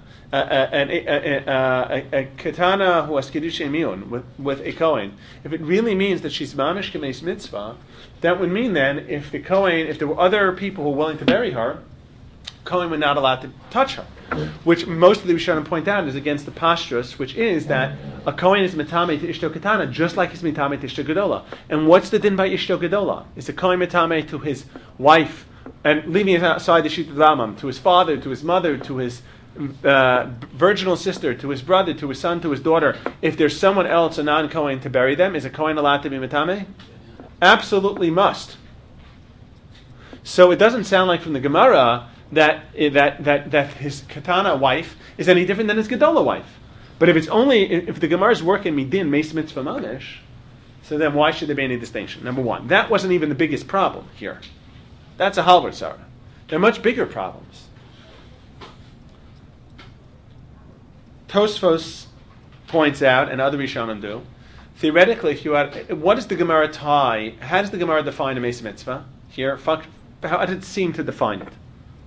a Ketana who has Kiddush Miyun with a Kohen, if it really means that she's Mamish K'Meis Mitzvah, that would mean then, if there were other people who were willing to bury her, Kohen were not allowed to touch her, which most of the Rishonim point out is against the Pashtus, which is that a Kohen is mitame to Ishto Ketana, just like he's mitame to Ishto Gedola. And what's the din by Ishto Gedola? Is a Kohen mitame to his wife, and leaving aside the Shit Ramam, to his father, to his mother, to his virginal sister, to his brother, to his son, to his daughter? If there's someone else, a non-Kohen, to bury them, is a Kohen allowed to be mitame? Absolutely must. So it doesn't sound like from the Gemara that his Ketana wife is any different than his Gedola wife. But if the Gemara is working midin Meis Mitzvah mamish, so then why should there be any distinction? Number one, that wasn't even the biggest problem here. That's a halvar tzara. There are much bigger problems. Tosfos points out, and other Rishonim do, theoretically, if you had, what does the Gemara tie? How does the Gemara define a Meis Mitzvah? Here, how does it seem to define it?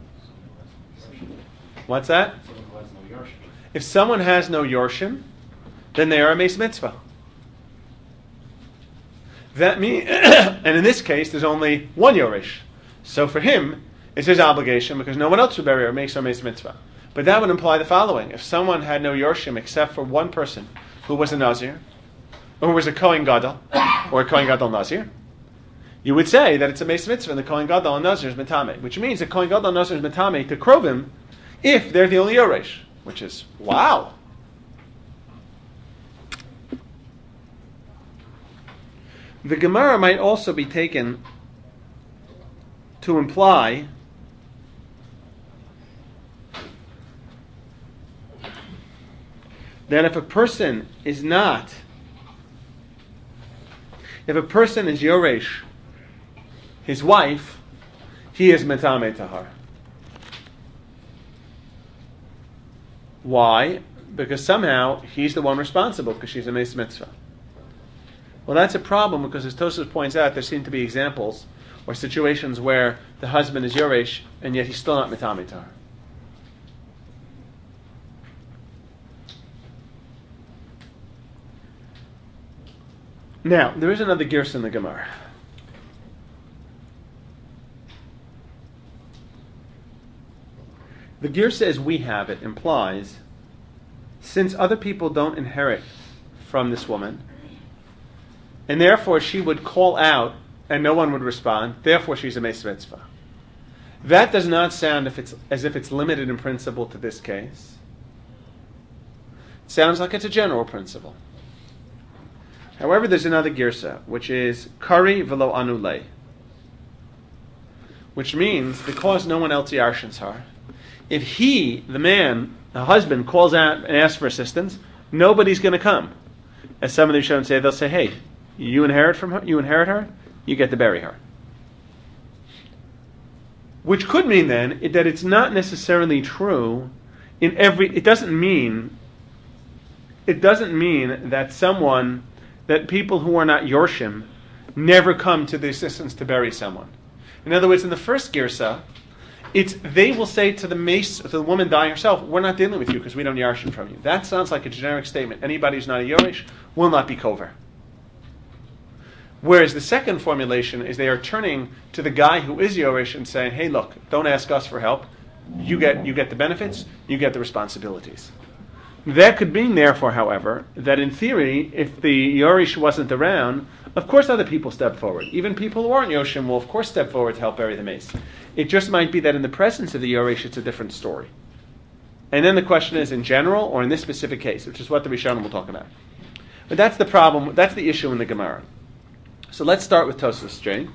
What's that? If someone has no Yorshim, then they are a Meis Mitzvah. That means, and in this case, there's only one Yoresh. So for him, it's his obligation because no one else would bury or makes a Meis Mitzvah. But that would imply the following: if someone had no Yorshim except for one person who was a Nazir, or who was a Kohen Gadol, or a Kohen Gadol Nazir, you would say that it's a Meis Mitzvah and the Kohen Gadol and Nazir is Metame, which means the Kohen Gadol and Nazir is Metame to Krovim if they're the only Yoresh, which is, wow. The Gemara might also be taken to imply that if a person is Yoresh, his wife, he is Metame Tahar. Why? Because somehow he's the one responsible because she's a Meis Mitzvah. Well, that's a problem because, as Tosfos points out, there seem to be examples or situations where the husband is Yoresh and yet he's still not Metame Tahar. Now, there is another Girsa in the Gemara. The Girsa as we have it implies, since other people don't inherit from this woman, and therefore she would call out and no one would respond, therefore she's a Meis Mitzvah. That does not sound as if it's limited in principle to this case. It sounds like it's a general principle. However, there's another Girsa, which is Kari velo anulei, which means because no one else yarshins her, if he, the man, the husband, calls out and asks for assistance, nobody's going to come. As some of the Rishonim say, they'll say, "Hey, you inherit her, you get to bury her." Which could mean then that it's not necessarily true in every. It doesn't mean that people who are not Yorshim never come to the assistance to bury someone. In other words, in the first Girsa, they will say to the woman dying herself, "We're not dealing with you because we don't Yarshim from you." That sounds like a generic statement. Anybody who's not a Yoresh will not be Kover. Whereas the second formulation is they are turning to the guy who is Yoresh and saying, "Hey, look, don't ask us for help. You get the benefits, you get the responsibilities." That could mean, therefore, however, that in theory, if the Yoresh wasn't around, of course other people step forward. Even people who aren't Yoshim will, of course, step forward to help bury the mace. It just might be that in the presence of the Yoresh, it's a different story. And then the question is, in general, or in this specific case, which is what the Rishonim will talk about. But that's the problem, that's the issue in the Gemara. So let's start with Tosfos Strain.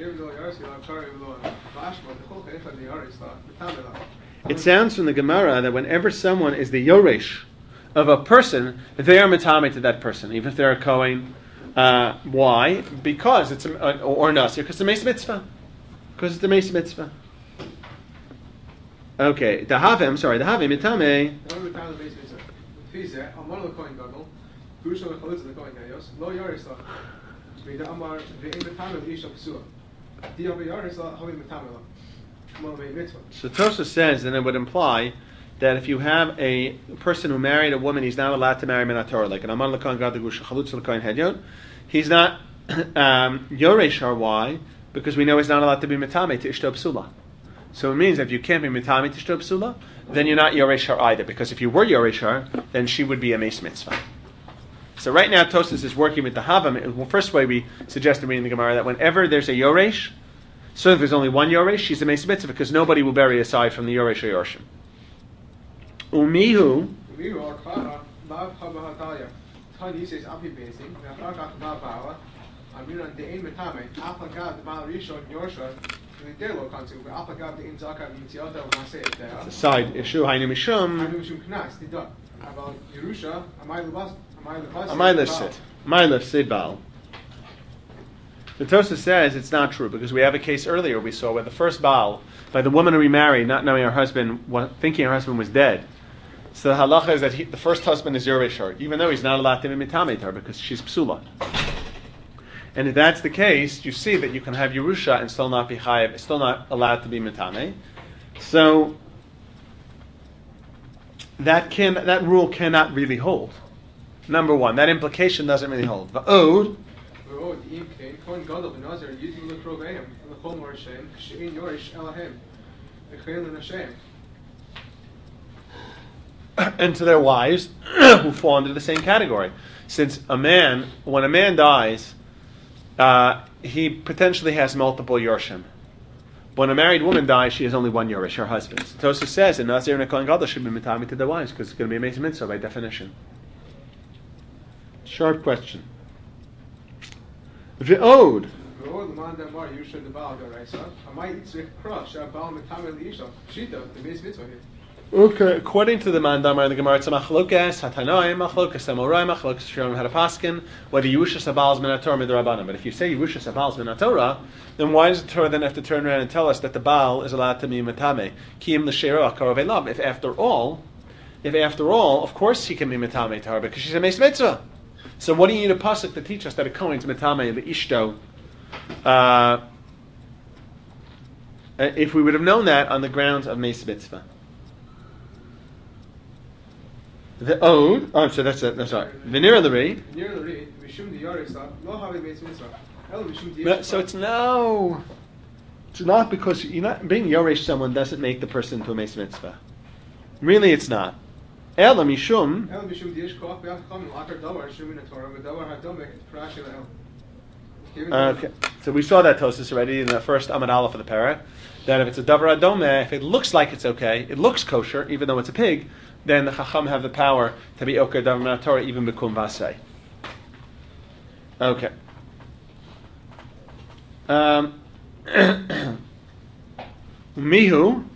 It sounds from the Gemara that whenever someone is the Yoresh of a person, they are metame to that person, even if they're a Kohen. Why? Because it's or Nasir, because it's a Meis Mitzvah. Because it's a Meis Mitzvah. Okay, the Havim metame. So Tosfos says, and it would imply that if you have a person who married a woman, he's not allowed to marry Minatorah, like an Amar L'Kohen Gadol Chalutz L'Kohen Hedyot. He's not Yoresh her. Why? Because we know he's not allowed to be Mitame to Ishto Psula. So it means that if you can't be Mitame to Ishto Psula, then you're not Yoresh her either. Because if you were Yoresh her, then she would be a Meis Mitzvah. So right now Tosfos is working with the Havim. Well, first way we suggested reading the Gemara that whenever there's a Yoresh, so if there's only one Yoresh, she's a Meis Mitzvah because nobody will bury aside from the Yoresh or Yorshim. Umihu. It's a side issue. Hainu Mishum. Amai Sid Baal. The Tosfos says it's not true because we have a case earlier we saw where the first Baal, by the woman who remarried, not knowing her husband, thinking her husband was dead, So the halacha is that the first husband is Yoresh her, even though he's not allowed to be mitamei her because she's psula. And if that's the case, you see that you can have Yerusha and still not be chayiv, still not allowed to be mitamei. So that rule cannot really hold. Number one, that implication doesn't really hold. Va'od. And to their wives who fall under the same category. Since when a man dies, he potentially has multiple Yorshim. When a married woman dies, she has only one Yorish, her husband. Tosfos says, and Nazir and a Kohen Gadol should be mitami to their wives, because it's going to be a Meis Mitzvah by definition. Sharp question. V'od. Okay, according to the Mandamar, the Gemara, it's a machlokas, hatanoim, machlokas, amorai, machlokas, shiram hadapaskin, whether Yerushas Abal Minatorah midrabanan. But if you say Yerushas Abal Minatorah, then why does the Torah then have to turn around and tell us that the Baal is allowed to be mitame? Kiyim l'sheira karovei lav. If after all, of course he can be mitame to her because she's a Meis Mitzvah. So what do you need a pasuk to teach us that a Kohen's mitame l'ishto? If we would have known that on the grounds of Meis Mitzvah. The Ode, so that's it. No, sorry. V'nira l'ri. So it's not because you're not being Yoresh someone doesn't make the person into a Meis Mitzvah. Really, it's not. Ela mishum. Okay, so we saw that Tosfos already in the first Amud Aleph of the parak. That if it's a davar adome, if it looks like it's okay, it looks kosher, even though it's a pig, then the Chacham have the power to be okay davar min Torah even bekum vasei. Okay. Mihu.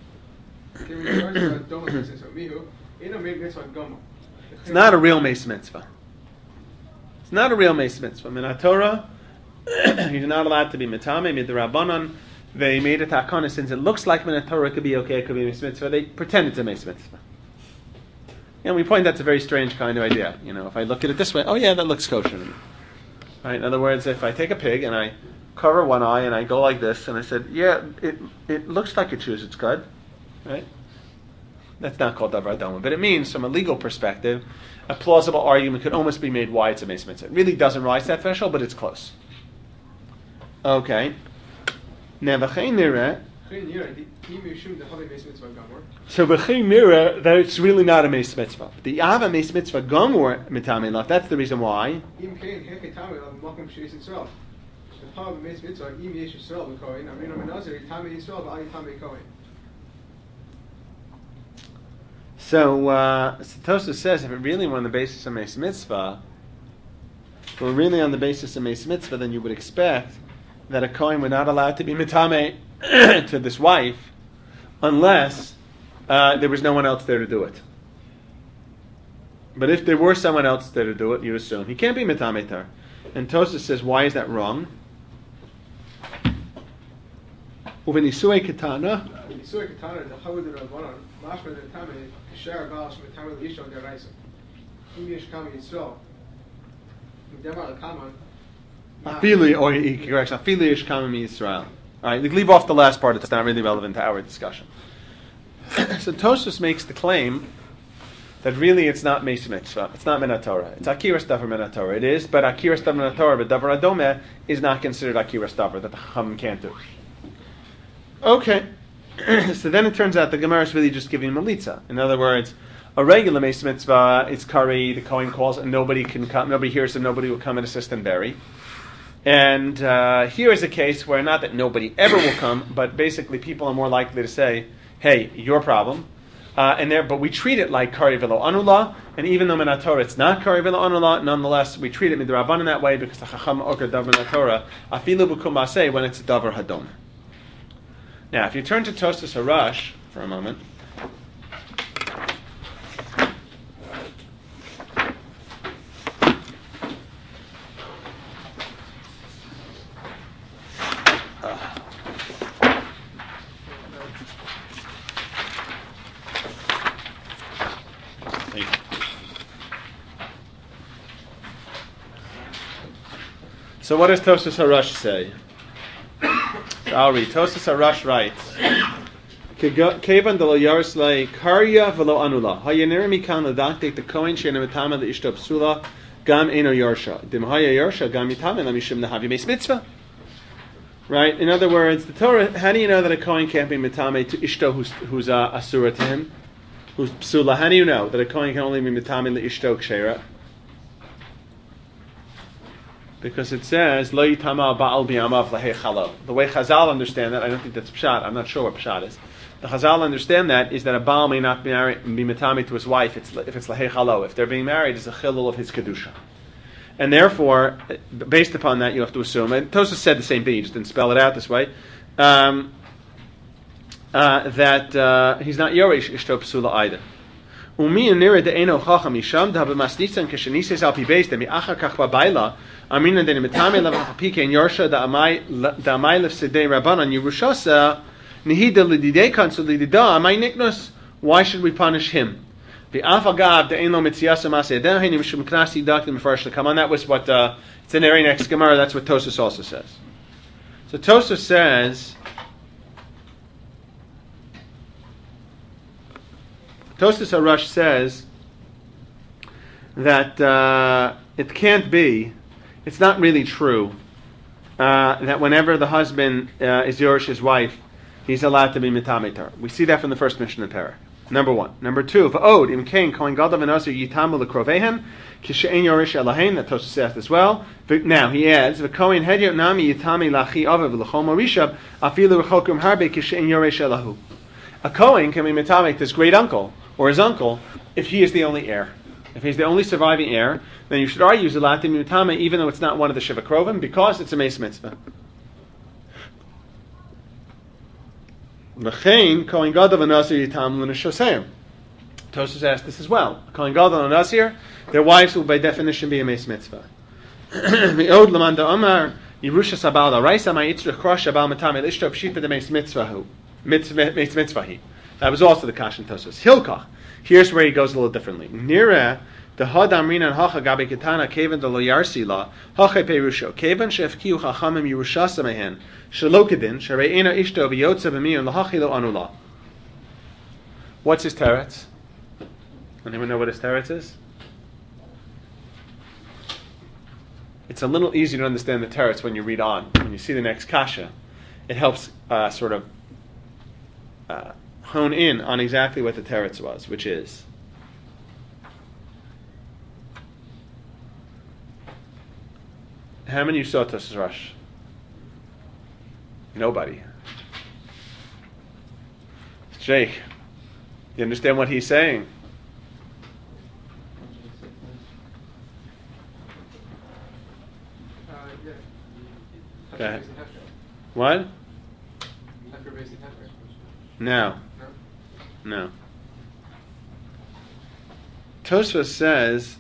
It's not a real Meis Mitzvah. It's not a real Meis Mitzvah. Min Torah, you're not allowed to be mitame midrabanan. They made a takana since it looks like Min Torah could be okay, it could be Meis Mitzvah. They pretend it's a Meis Mitzvah. And we point that's a very strange kind of idea. If I look at it this way, oh yeah, that looks kosher to me. Right? In other words, if I take a pig and I cover one eye and I go like this and I said, yeah, it looks like it chews its cud, right? That's not called davar adoma, but it means from a legal perspective, a plausible argument could almost be made why it's a Meis Mitzvah. It really doesn't rise to that threshold, but it's close. Okay. Now, v'chein nireh. So v'chein nireh that it's really not a Meis Mitzvah. The Ava Meis Mitzvah Gamor mitame laf. That's the reason why. So Tosfos says if it really were on the basis of Meis Mitzvah, then you would expect that a Kohen would not allowed to be mitame to this wife unless there was no one else there to do it. But if there were someone else there to do it, you assume he can't be mitame to her. And Tosfos says, why is that wrong? Uvenisui ketana. Afili, or he corrects, Afili ish kama mi Yisrael. Alright, leave off the last part, it's not really relevant to our discussion. So Tosfos makes the claim that really it's not Meis Mitzvah, it's not Min Torah. It's Akiras Davar Min Torah. It is, but Akiras Davar Min Torah, but Davar Adome is not considered Akiras Davar, that the Chacham can't do. Okay. So then it turns out the Gemara is really just giving Malitza. In other words, a regular Meis Mitzvah, it's Kari, the Kohen calls, and nobody can come, nobody hears him, nobody will come and assist and bury. And here is a case where not that nobody ever will come, but basically people are more likely to say, hey, your problem. But we treat it like Kari Velo Anula, and even though in Torah it's not Kari Velo Anula, nonetheless we treat it midrabanan in that way because the Chacham Oker Davar in Torah, Afilu B'kum Maseh, when it's Davar Hadom. Now, if you turn to Tosfos Harash for a moment. Thank you. So what does Tosas Harash say? So I'll read. Tosas Harash writes, Kevan de lo yaris le karya velo anula. Hayanir mikan ledaktik the kohen she'ena mitama the ishto psula gam eno yarsha. Dim haya yarsha gam mitama lamishim nehavi meis mitzvah. Right? In other words, the Torah, how do you know that a kohen can't be mitame to ishto who's asura to him? Who's psula? How do you know that a kohen can only be mitame the ishto kshera? Because it says lo yitama ba'al biyamav lahechalo. The way Chazal understand that, I don't think that's pshat. I'm not sure what pshat is. The Chazal understand that is that a baal may not be mitami to his wife if it's lahechalo. If they're being married, it's a chilul of his kedusha, and therefore, based upon that, you have to assume. And Tosas said the same thing. He just didn't spell it out this way. That he's not yoresh ishto psula either. Umi nira de eno chacham yisham da b'masnitzan k'shenises al pi beis de mi'achar kach ba'bayla amina de nimitame lev pike in yorsha da amay lev sedei rabbanan yerushasa nihida lididei kansu lidida amay niknos. Why should we punish him? V'af agav de eno mitziyasa maseh dehin mishum knasi daktim mefarish lekam. And that was what it's in the very next Gemara. That's what Tosas also says. So Tosas says. Tosas Harash says that it can't be, it's not really true, that whenever the husband is Yorish his wife, he's allowed to be mitametar. We see that from the first Mishnah Perek. Number one. Number two, v'od im kain kohen gadol v'nosir yitamu l'krovehem kishe'en Yorish elahein. That Tosas says as well. Now he adds, v'kohen hedyot nami yitami lachi avav l'chol morishav afilu r'chokum harbe kishe'en Yorish elahu. A kohen can be mitamek to his great uncle or his uncle if he is the only heir. If he's the only surviving heir, then you should argue he's allowed to be mitame even though it's not one of the Shiva Krovim because it's a Meis Mitzvah. V'chein kohen gadol v'nasir yitam l'neshosayim. Tosas asked this as well. Kohen gadol and Nasir, their wives will by definition be a Meis Mitzvah. V'od l'manda omar Yerusha sabal da'raisa ma'itzrich krosh abal mitame l'ishto pshita de Meis Mitzvah Meis Mitzvah. That was also the Kashan Tosas. Hilkach. Here's where he goes a little differently. Nira the hadamrina and hacha gabe ketana kevan de lo yarsila hacha perusho kevan shefkiu chachamim Yerushasa mehen shalokadin shareina ishto v'yotza b'miyun lahachi lo anula. What's his teretz? Anyone know what his teretz is? It's a little easier to understand the teretz when you read on. When you see the next kasha, it helps sort of hone in on exactly what the teretz was, which is how many you saw Tosas Harash? Nobody. Jake, you understand what he's saying? Okay. What? No. No. Tosfos says,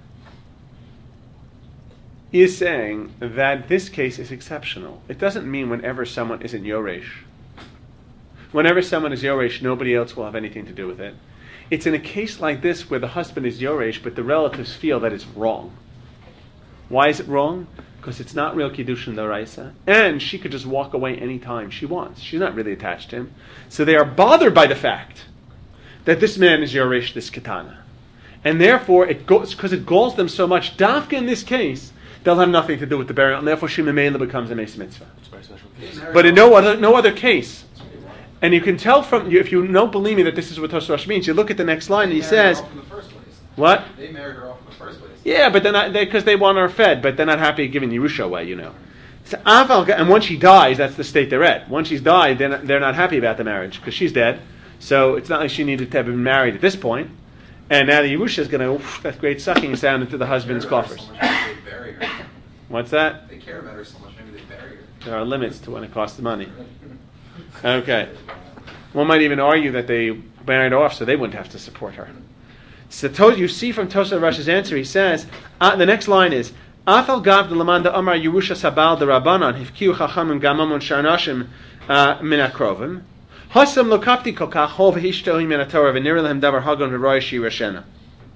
he is saying that this case is exceptional. It doesn't mean whenever someone isn't Yoresh. Whenever someone is Yoresh, nobody else will have anything to do with it. It's in a case like this where the husband is Yoresh, but the relatives feel that it's wrong. Why is it wrong? Because it's not real Kiddushin D'Oraisa, and she could just walk away anytime she wants. She's not really attached to him. So they are bothered by the fact that this man is Yoresh, this Ketana. And therefore, because it galls them so much, Dafka in this case, they'll have nothing to do with the burial, and therefore she Memela becomes a Meis Mitzvah. But in no other case. And you can tell from, if you don't believe me that this is what Tosas Harash means, you look at the next line and he says, what? They married her off in the first place. Yeah, but because they want her fed, but they're not happy giving Yerusha away, you know. So, and once she dies, that's the state they're at. Once she's died, they're not happy about the marriage because she's dead. So it's not like she needed to have been married at this point. And now the Yerusha is going to, that great sucking sound into the husband's coffers. So they bury her. What's that? They care about her so much, maybe they bury her. There are limits to when it costs the money. Okay. One might even argue that they married her off so they wouldn't have to support her. So you see from Tosas Harash's answer, he says, the next line is, Afal gav de lamanda amar Yerusha sabal de rabbanan hifkiu chachamim gamamon sharnashim min akrovim hasam lo kapti kokach hov hishtohi min atorah v'nir lehem davar hagon v'roy shi rashena.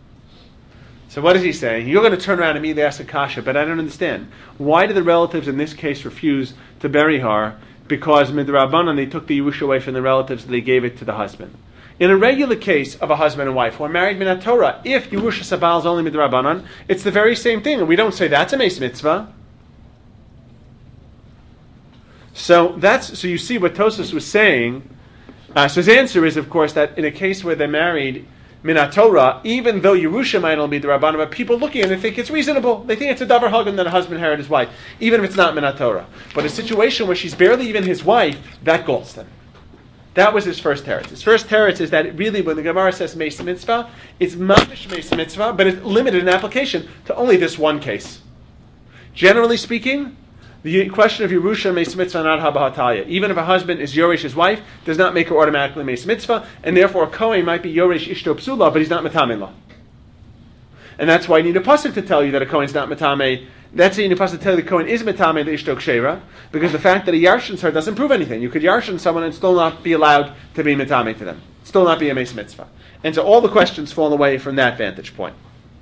So what is he saying? You're going to turn around and immediately ask a kasha, but I don't understand. Why did the relatives in this case refuse to bury her? Because midrabanan, they took the Yerusha away from the relatives and they gave it to the husband. In a regular case of a husband and wife who are married minat Torah, if Yerusha Sabal is only midrabanan, it's the very same thing, and we don't say that's a meis mitzvah. So you see what Tosfos was saying. So his answer is, of course, that in a case where they're married minat Torah, even though Yerusha might only be midrabanan, but people looking at it think it's reasonable. They think it's a davar hagan that a husband inherit his wife, even if it's not minat Torah. But a situation where she's barely even his wife, that galts them. That was his first teretz. His first teretz is that really, when the Gemara says meis mitzvah, it's mamish meis mitzvah, but it's limited in application to only this one case. Generally speaking, the question of Yerusha meis mitzvah not habahataya. Even if a husband is Yoresh his wife, does not make her automatically meis mitzvah, and therefore a Kohen might be Yoresh ishto psula, but he's not metamin. And that's why you need a pasuk to tell you that a Kohen's not metame. That's why you need a pasuk to tell you the Kohen is metame the ishto kshera, because the fact that he yarshins her doesn't prove anything. You could yarshin someone and still not be allowed to be metame to them, still not be a meis mitzvah. And so all the questions fall away from that vantage point.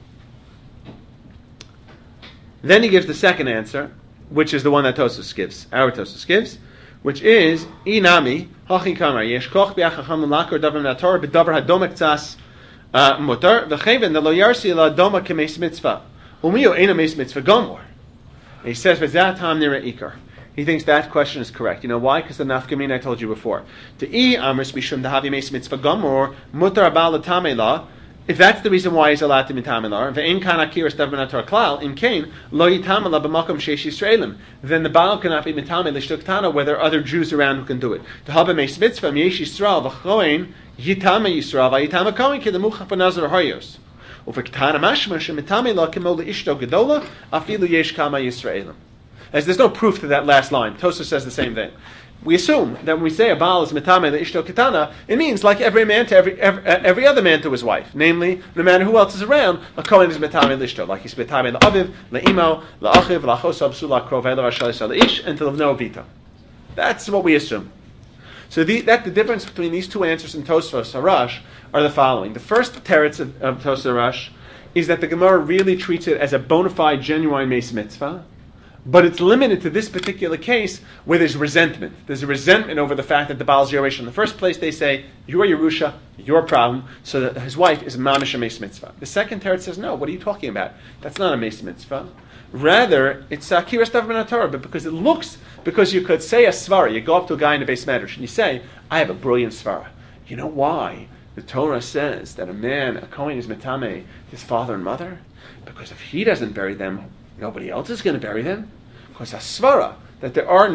Then he gives the second answer, which is the one that Tosfos gives, our Tosfos gives, which is inami hachi kamar yesh koch biachacham lakor davar nator b'davar hadomek tzas motor v'cheven the lo yarsi la doma kemeis mitzvah umiyo ena meis mitzvah gomor. He says v'zat ham nira ikar. He thinks that question is correct. You know why? Because the nafkamin I told you before. To amris bishum dahavi meis mitzvah gomor mutar abal tamela. If that's the reason why he's allowed to mitamilar, ve'in kan akiras davar nator klal im kain lo yitamela b'makom sheish Yisraelim, then the Baal cannot be mitamel l'shtuktana where there are other Jews around who can do it. To haba meis mitzvah yesh Yisrael v'choin yitama Yisrael v'yitama kohen ki the muchach b'nazar haryos. U'v'ktana mashma shemitamela kimo l'ishto gedola afilu yesh kama Yisraelim. As there's no proof to that last line, Tosfos says the same thing. We assume that when we say a Baal is mitame l'ishto ketana, it means like every man to every other man to his wife. Namely, no matter who else is around, a Kohen is mitame l'ishto, like he's mitame l'aviv, l'imo, l'achiv, l'achos, absula, krovei, l'rashalis, l'a'ish, and to l'vno vita. That's what we assume. So the difference between these two answers in Tosfos Harash are the following. The first teretz of Tosfos Harash is that the Gemara really treats it as a bona fide, genuine meis mitzvah. But it's limited to this particular case where there's resentment. There's a resentment over the fact that the Baal's Yerush in the first place, they say, you are Yerusha, your problem, so that his wife is mamish a meis mitzvah. The second teretz says, no, what are you talking about? That's not a meis mitzvah. Rather, it's akiras davar min Torah, but because you could say a svara, you go up to a guy in the Beis Medrash, and you say, I have a brilliant svara. You know why the Torah says that a Kohen is metame his father and mother? Because if he doesn't bury them, nobody else is going to bury them. Because a svara that there are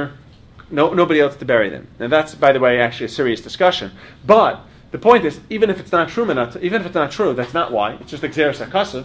nobody else to bury them. Now that's, by the way, actually a serious discussion. But the point is, even if it's not true, that's not why. It's just exeris hakasav.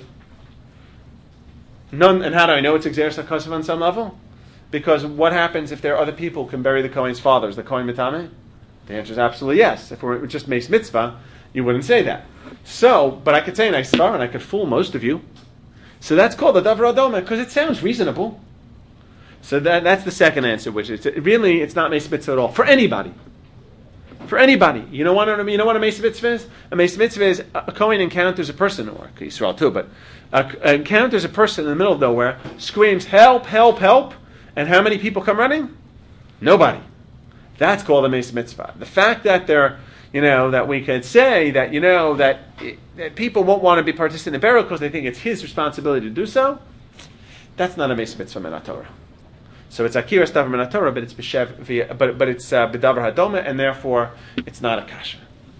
And how do I know it's exeris hakasav on some level? Because what happens if there are other people who can bury the Kohen's father? Is the Kohen mitame? The answer is absolutely yes. If it were just meis mitzvah, you wouldn't say that. So, but I could say a nice svara and I could fool most of you. So that's called a davar adoma because it sounds reasonable. So that's the second answer, which is really it's not meis mitzvah at all for anybody. For anybody, you know what a meis mitzvah is? A meis mitzvah is a Kohen encounters a person, or Yisrael too, but encounters a person in the middle of nowhere, screams help, help, help, and how many people come running? Nobody. That's called a meis mitzvah. The fact that that we could say that that people won't want to be participating in burial because they think it's his responsibility to do so. That's not a meis mitzvah min Torah. So it's akiras davar min Torah, but it's b'shev, but it's b'davar hadoma, and therefore it's not a kasha.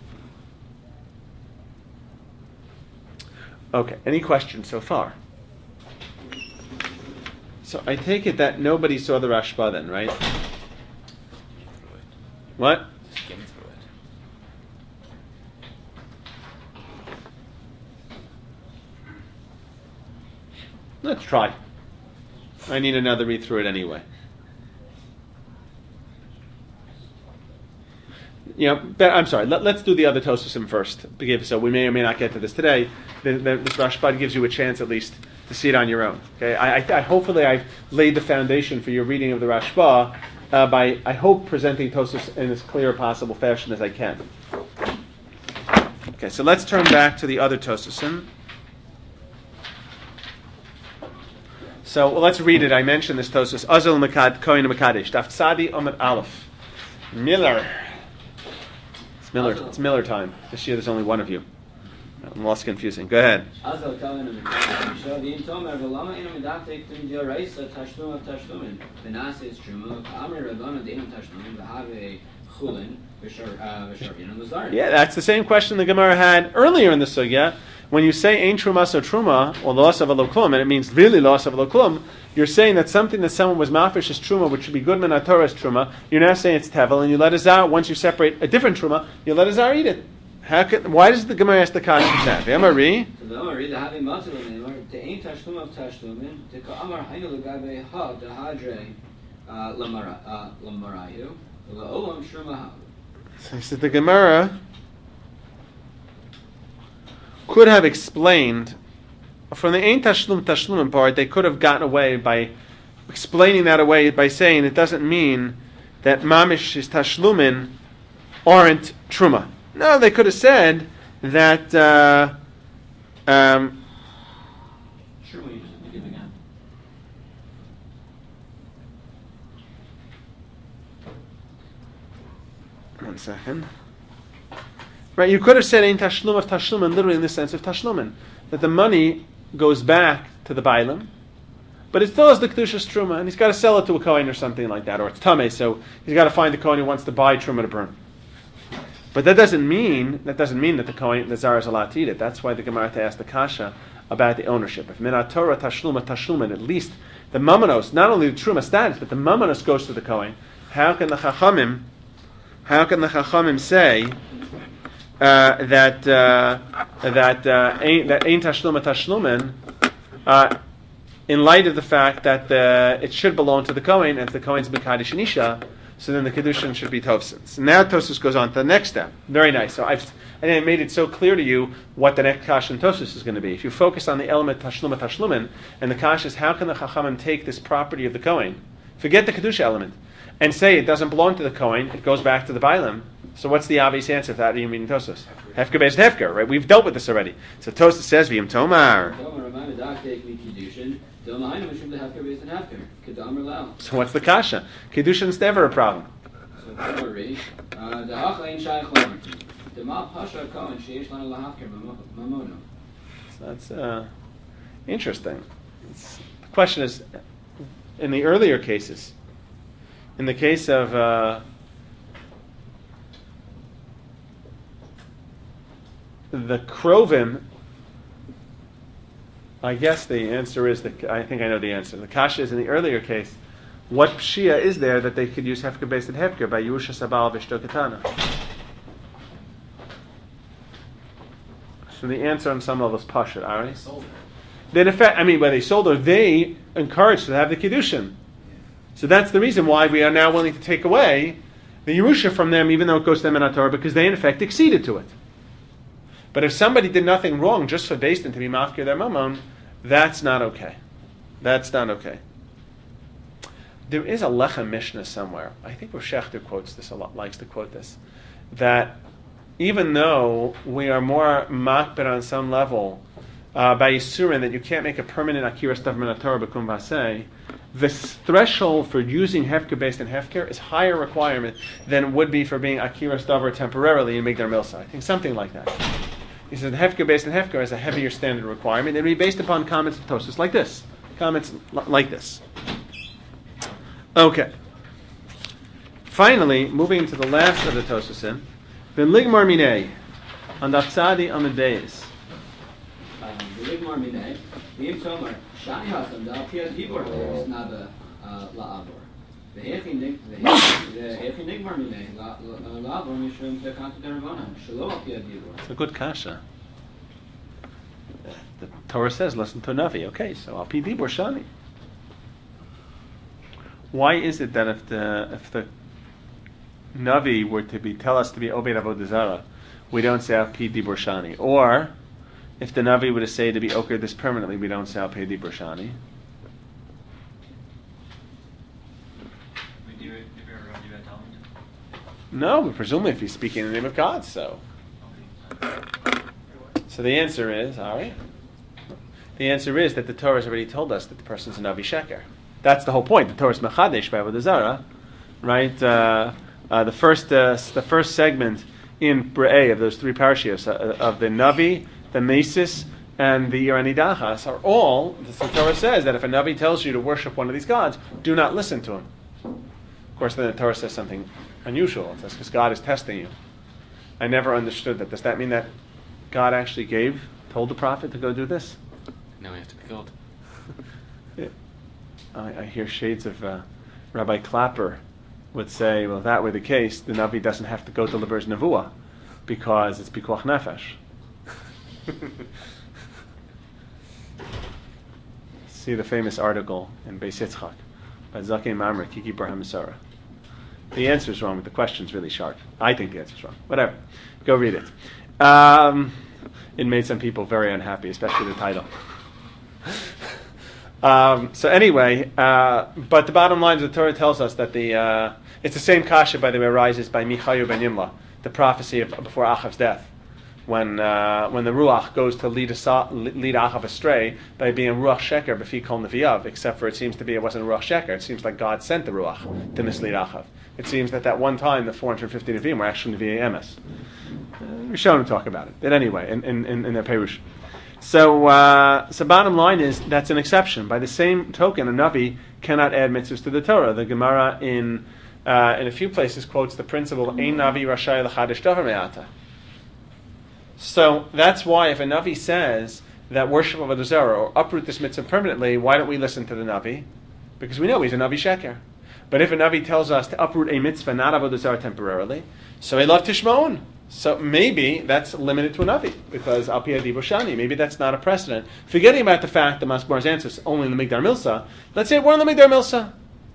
Okay. Any questions so far? So I take it that nobody saw the Rashba then, right? What? Skim through it. Let's try. I need another read through it anyway. I'm sorry. Let's do the other Tosusim first. So we may or may not get to this today. This Rashbad gives you a chance at least to see it on your own. Okay. I hopefully I've laid the foundation for your reading of the Rashba by I hope presenting Tosus in as clear a possible fashion as I can. Okay. So let's turn back to the other Tosusim. So let's read it. I mentioned this Tosfos. Azal Makad Kohen Makadish. Daf Tzadi Amud Aleph. Miller. It's Miller. It's Miller time. This year there's only one of you. I'm lost confusing. Go ahead. Azal Kohen Makadish. V'im Tomer v'lama inu medaktek tum dioraisa tashlum of tashlumin. V'nase is truma. V'amri Rabbanu de'inam tashlumin. V'have chulin. Yeah, that's the same question the Gemara had earlier in the sugya. When you say ain't truma so truma, or loss of a loklum, and it means really loss of a loklum, you're saying that something that someone was mafish is truma, which should be good min Torah is truma. You're now saying it's tevel, and you let a zar. Once you separate a different truma, you let a zar eat it. Why does the Gemara ask the question of that? The Amari. The Amari, the having matzah the ain't tashlum of tashlumin, the ka'amar hainu legabe ha the hadre lamarayu la'olam shrumaha. So he said the Gemara could have explained from the Ein Tashlum part. They could have gotten away by explaining that away by saying it doesn't mean that Mamish is Tashlumin aren't Truma. No, they could have said that. Truma you just have to give again. 1 second. Right, you could have said Ein Tashlum of Tashlumin, literally in the sense of Tashlumin, that the money goes back to the Bailam, but it still has the Kedushas Truma, and he's got to sell it to a Kohen or something like that, or it's Tameh, so he's got to find the Kohen who wants to buy Truma to burn. But that doesn't mean that the Kohen, the Zar is allowed to eat it. That's why the Gemara asked the Kasha about the ownership. If Minat Torah Tashlumin, at least the Mamanos, not only the Truma status, but the Mamanos goes to the Kohen, how can the Chachamim say that ain't tashlumin in light of the fact that it should belong to the Kohen, and if the Kohen's B'Kadish and Isha, so then the Kedushin should be Tovsin. So now Tosfos goes on to the next step. Very nice. So I made it so clear to you what the next Kasha in Tosfos is going to be. If you focus on the element tashlumin, and the Kasha is how can the Chachamim take this property of the Kohen, forget the Kedusha element, and say it doesn't belong to the Kohen, it goes back to the Bailam. So what's the obvious answer to that? You mean Tosfos? Hefker based Hefker, right? We've dealt with this already. So Tosfos says, V'im Tomar. So what's the Kasha? Kedushin is never a problem. So that's interesting. The question is, in the earlier cases, in the case of the Krovim, I guess the answer is I think I know the answer. The Kasha is in the earlier case. What Pshia is there that they could use Hefker based on Hefker by Yusha Sabal Vishtokatana? So the answer on some level is Pashat, alright? They sold it. Then, in fact, when they sold her, they encouraged to have the Kiddushin. So that's the reason why we are now willing to take away the Yerusha from them, even though it goes to them in Torah, because they in effect acceded to it. But if somebody did nothing wrong just for Beis Din to be mafkir their mammon, that's not okay. That's not okay. There is a Lechem Mishnah somewhere. I think Rav Shechter quotes this a lot, likes to quote this, that even though we are more makbid on some level by Yisurin that you can't make a permanent Akira Stav Min Torah B'kum Vaseh, the threshold for using Hefker based on Hefker is higher requirement than it would be for being Akira Stavar temporarily in Migdar Milsa. I think something like that. He said Hefker based on Hefker is a heavier standard requirement. It would be based upon comments of Tosfos like this. Comments like this. Okay. Finally, moving to the last of the Tosfosim, Ben Ligmar Minei, on the Tzadi on the days. Ligmar Minei, V'im Tomer, Shani Hasam, Da Pia Dibor, Snaba La'avor. V'hechi Nigmar Minei, La'avor Mishum Tekanta Derevana, Shalo Pia Dibor. It's a good kasha. The Torah says, listen to Navi. Okay, so Al Pi Dibor Shani. Why is it that if the Navi were to tell us to be Obed Avodah Zarah, we don't say Al Pi Dibor Shani? Or if the Navi were to say to be Oker this permanently, we don't say Al Pi Dibor Shani? No, but presumably if he's speaking in the name of God, so. So the answer is, all right. The answer is that the Torah has already told us that the person is a Navi Sheker. That's the whole point. The Torah is Mechadesh by Avodah Zarah, right? The first segment in Bre'eh of those three parashios, of the Navi, the Mesis, and the Iranidachas, are all, the Torah says that if a Navi tells you to worship one of these gods, do not listen to him. Of course, then the Torah says something unusual. It says, because God is testing you. I never understood that. Does that mean that God actually told the prophet to go do this? Now we have to be killed. I hear shades of Rabbi Clapper would say, well, if that were the case, the Navi doesn't have to go deliver his Nevuah, because it's Pikuach Nefesh. See the famous article in Beis Yitzchak by Zakei Mamre, Kiki Braham Sarah. The answer is wrong, but the question's really sharp. I think the answer's wrong. Whatever. Go read it. It made some people very unhappy, especially the title. So anyway, but the bottom line is the Torah tells us that it's the same kasha, by the way, arises by Michayu ben Yimla, the prophecy before Achav's death, when the Ruach goes to lead Achav astray by being Ruach Sheker b'fi kol neviyav, except for it seems to be it wasn't Ruach Sheker. It seems like God sent the Ruach to mislead Achav. It seems that one time the 450 Nevi'im were actually Nevi'ei Emes. We're showing to talk about it. But anyway, in their Perush. So bottom line is that's an exception. By the same token, a Navi cannot add mitzvahs to the Torah. The Gemara in a few places quotes the principle, Ein Navi Rashai L'Chadesh Davar Me'ata. So that's why if a Navi says that worship of Avodah Zarah or uproot this mitzvah permanently, why don't we listen to the Navi? Because we know he's a Navi Sheker. But if a Navi tells us to uproot a mitzvah, not Avodah Zarah temporarily, so I love Tishmaon. So maybe that's limited to a Navi, because Al Pi Adibur Shani, maybe that's not a precedent. Forgetting about the fact that Masbar's answer is only in the Migdar Milsa, let's say we're in the Migdar Milsa.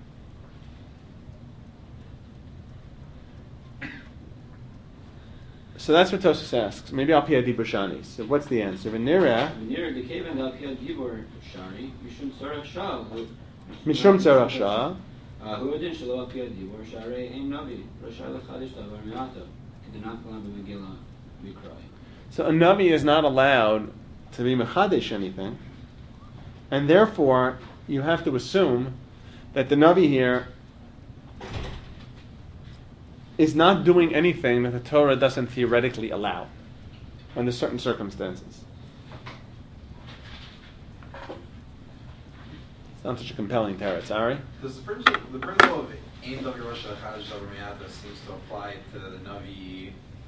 So that's what Tosfos asks. Maybe Al Pi Adibur Shani. So what's the answer? V'nira the Kavan Al Pi Adibur Shani, Mishum Tzarach Shah. Mishum Tzarach Shah. Who didn't Shalo Al Pi Adibur Sharei Ein Navi Rashai L'Chadesh Davar Me'ata. So a Navi is not allowed to be Mechadesh anything, and therefore you have to assume that the Navi here is not doing anything that the Torah doesn't theoretically allow under certain circumstances. It's not such a compelling teretz, Ari. Does the principle of Ein Navi Rosh Chadash Davar Me'ata seems to apply to the Navi,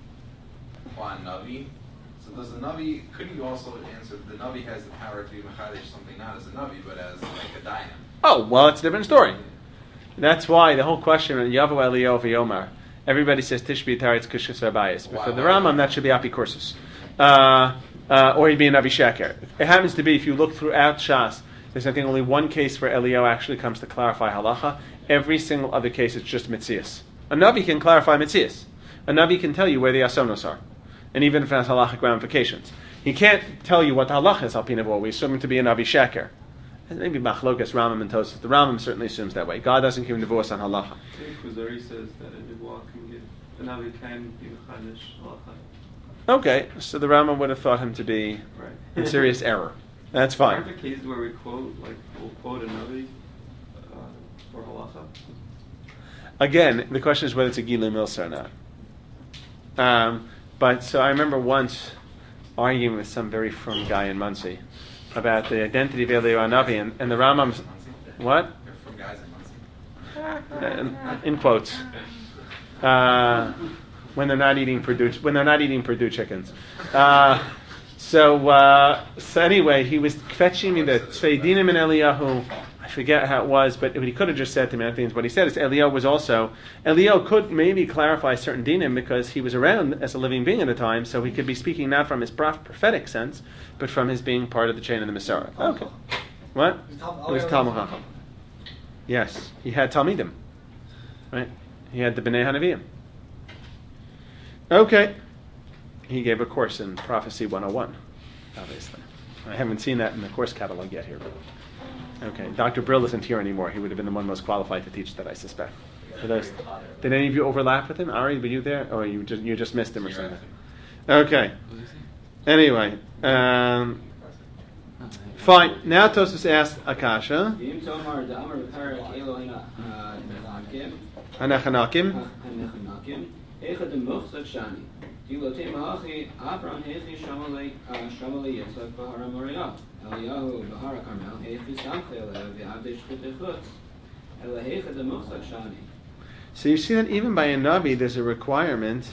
Navi? So does the Navi, couldn't you also answer the Navi has the power to be Mechadesh something not as a Navi, but as like a Dayan? Oh, well, it's a different story. That's why the whole question in Yavu Eliyahu v'Yomar, everybody says Tishbi Taretz Kushas V'Abayis, but for the Rambam that should be Api Kursus. Or he'd be a Navi Sheker. It happens to be, if you look throughout Shas, there's I think only one case where Eliyahu actually comes to clarify halacha. Every single other case is just mitzias. A Navi can clarify mitzias. A Navi can tell you where the asonos are, and even if it has halachic ramifications. He can't tell you what the halacha is, al pi nevuah. We assume him to be a Navi Sheker. Maybe Machlokas, Rambam, and Tosfos. The Rambam certainly assumes that way. God doesn't give nevuahs on halacha. I think Kuzari says that a nevuah can give, a Navi can be Mechadesh halacha. Okay, so the Rambam would have thought him to be in serious error. That's fine. Aren't there cases where we'll quote a Navi for halacha? Again, the question is whether it's a Gilui Milsa or not. But so I remember once arguing with some very firm guy in Muncie about the identity of Eliyahu Navi, and the Rambam's what? They're from guys in Muncie. In quotes. When they're not eating Purdue chickens. So anyway, he was fetching me the Tzvei Dinim in Eliyahu. I forget how it was, but he could have just said to me, I think what he said is Eliyahu could maybe clarify certain dinim because he was around as a living being at the time, so he could be speaking not from his prophetic sense, but from his being part of the chain of the Masorah. Okay. What? It was Talmud Chacham. Yes, he had Talmidim. Right? He had the Bnei Hanaviyim. Okay. He gave a course in Prophecy 101, obviously. I haven't seen that in the course catalog yet here. Okay, Dr. Brill isn't here anymore. He would have been the one most qualified to teach that, I suspect. Did any of you overlap with him? Ari, were you there? Or you just missed him or something? Okay. Anyway. Fine. Now Tosfos asked Akasha. V'im tomar da'amar v'kar Elohina Hanachanakim. Hanechanakim Echad Muchzak Shani Dilote Mahachi Abram Hechi Shamalei Yitzchak Bahara Moriah Eliyahu Bahara Carmel Hechi Samchel V'Abdish Chutechutz Ela Hechad Muchzak Shani. So you see that even by a Navi there's a requirement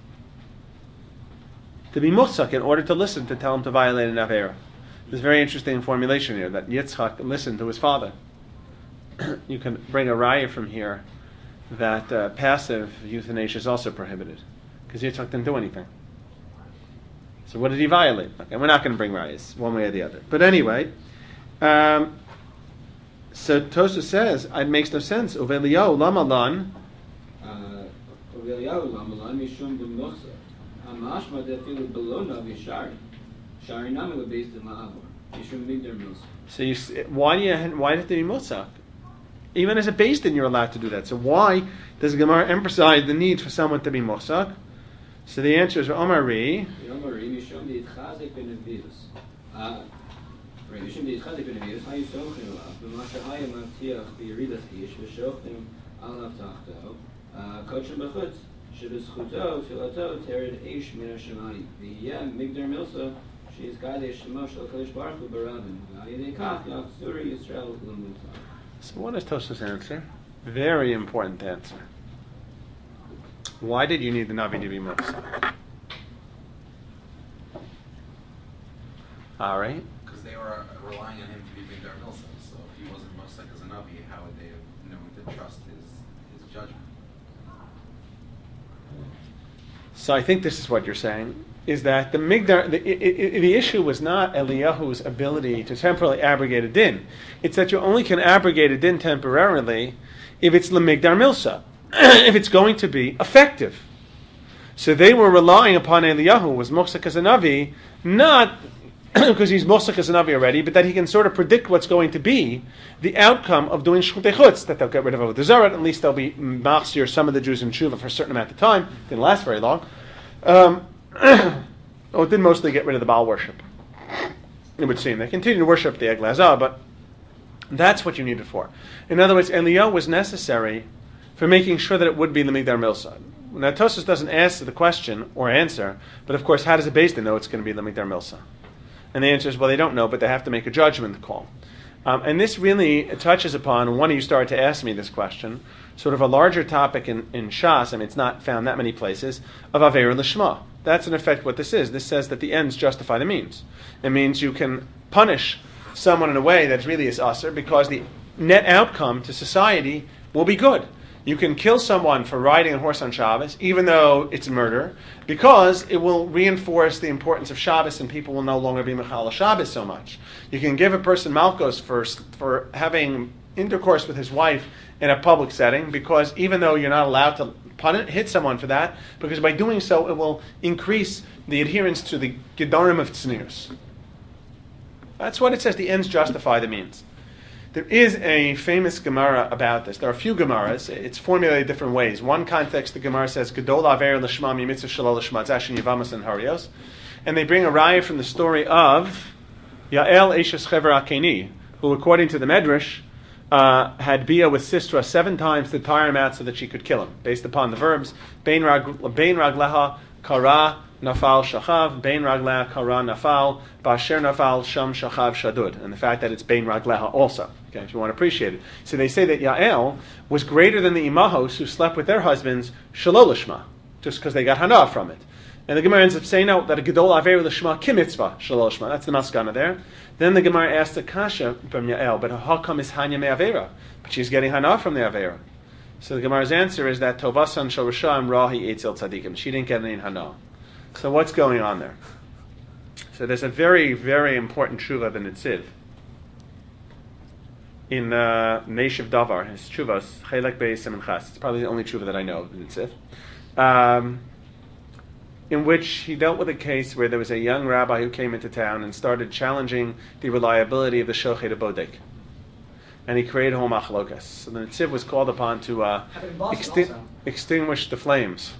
to be muchzak in order to listen, to tell him to violate an Avera. There's a very interesting formulation here, that Yitzchak listened to his father. You can bring a raya from here that passive euthanasia is also prohibited, because Yitzchak didn't do anything. So what did he violate? Okay, we're not going to bring rayas, one way or the other. But anyway, so Tosfos says, it makes no sense. Uveliyahu lamalan. Uveliyahu lamalan mishum b'muchzak. Hamashma defilu below navi shari. Shari nami based in la'avor. Mishum migdar milsa. So why did they be mutzak? Even as a beis din, you're allowed to do that. So why does Gemara emphasize the need for someone to be mutzak? So the answer is Omari. Omari mishum deitchazik b'nevius. Mishum deitchazik b'nevius. Hayu sochin alav. B'masha hayam avtiach b'yiridas ish v'shochin alav tachto. Kochim b'chutz. Shebizchuto filato tered ish min hashemayim. V'yem migdar milsa. She is Gadesh Shemosh al Kodesh Baruch Hu Barabin. V'ayidei kach yachzuri Yisrael l'mutar. So what does Tosfos answer? Very important answer. Why did you need the Navi to be mutzak? All right. Because they were relying on him to be Migdar Milsa. So if he wasn't mutzak as a Navi, how would they have known to trust his judgment? So I think this is what you're saying, is that the Migdar, the issue was not Eliyahu's ability to temporarily abrogate a din. It's that you only can abrogate a din temporarily if it's L'Migdar Milsa, if it's going to be effective. So they were relying upon Eliyahu, who was Muchzak as a Navi, not because he's Muchzak as a Navi already, but that he can sort of predict what's going to be the outcome of doing Shchutei Chutz, that they'll get rid of Avodah Zarah, at least they'll be Machzir some of the Jews in Tshuva for a certain amount of time. Didn't last very long. It did mostly get rid of the Baal worship, it would seem. They continue to worship the Egel Hazah, but that's what you need it for. In other words, Eliyahu was necessary for making sure that it would be the Migdar Milsa. Now, Tosfos doesn't answer the question or answer, but of course, how does a beis din know it's going to be the Migdar Milsa? And the answer is, well, they don't know, but they have to make a judgment call. And this really touches upon, one of you started to ask me this question, sort of a larger topic in Shas, I mean, it's not found that many places, of Aveira Lishma. That's in effect what this is. This says that the ends justify the means. It means you can punish someone in a way that really is usher because the net outcome to society will be good. You can kill someone for riding a horse on Shabbos, even though it's murder, because it will reinforce the importance of Shabbos and people will no longer be Mechal Shabbos so much. You can give a person Malkos for having intercourse with his wife in a public setting, because even though you're not allowed to hit someone for that, because by doing so it will increase the adherence to the Gedarim of Tznius. That's what it says, the ends justify the means. There is a famous Gemara about this. There are a few Gemaras. It's formulated different ways. One context, the Gemara says, Gedol Aver L'Shma Mi Mitzvah Shalol L'Shma Zashin Yivamas and Harios. And they bring a raya from the story of Yael Eishes Chever Akeni, who, according to the Medrash, had Bia with Sisra 7 times to tire him out so that she could kill him, based upon the verbs Bein Ragleha Kara Nafal Shachav, Bein Ragleha Kara Nafal, Basher Nafal Sham Shachav Shadud, and the fact that it's Bein Ragleha also, okay, if you want to appreciate it. So they say that Yael was greater than the Imahos who slept with their husbands Shalol Lishma, just because they got Hana from it. And the Gemara ends up saying now that a Gedol Aver L'Shma Kimitzvah Shalol Lishma, that's the Maskana there. Then the Gemara asks the Kasha from Yael, but how come is Hanya me Avera? But she's getting Hana from the Avera. So the Gemara's answer is that Tovasan Shal Risham Rahi Eitzel Tzadikim. She didn't get any Hana. So what's going on there? So there's a very, very important tshuva, the Nitziv. In Neishiv Davar, his tshuvas, Chelek Beis Siman Chas. It's probably the only tshuva that I know of the Nitziv. In which he dealt with a case where there was a young rabbi who came into town and started challenging the reliability of the Shochet Bodek. And he created a whole machlokas. So the Nitziv was called upon to extinguish the flames.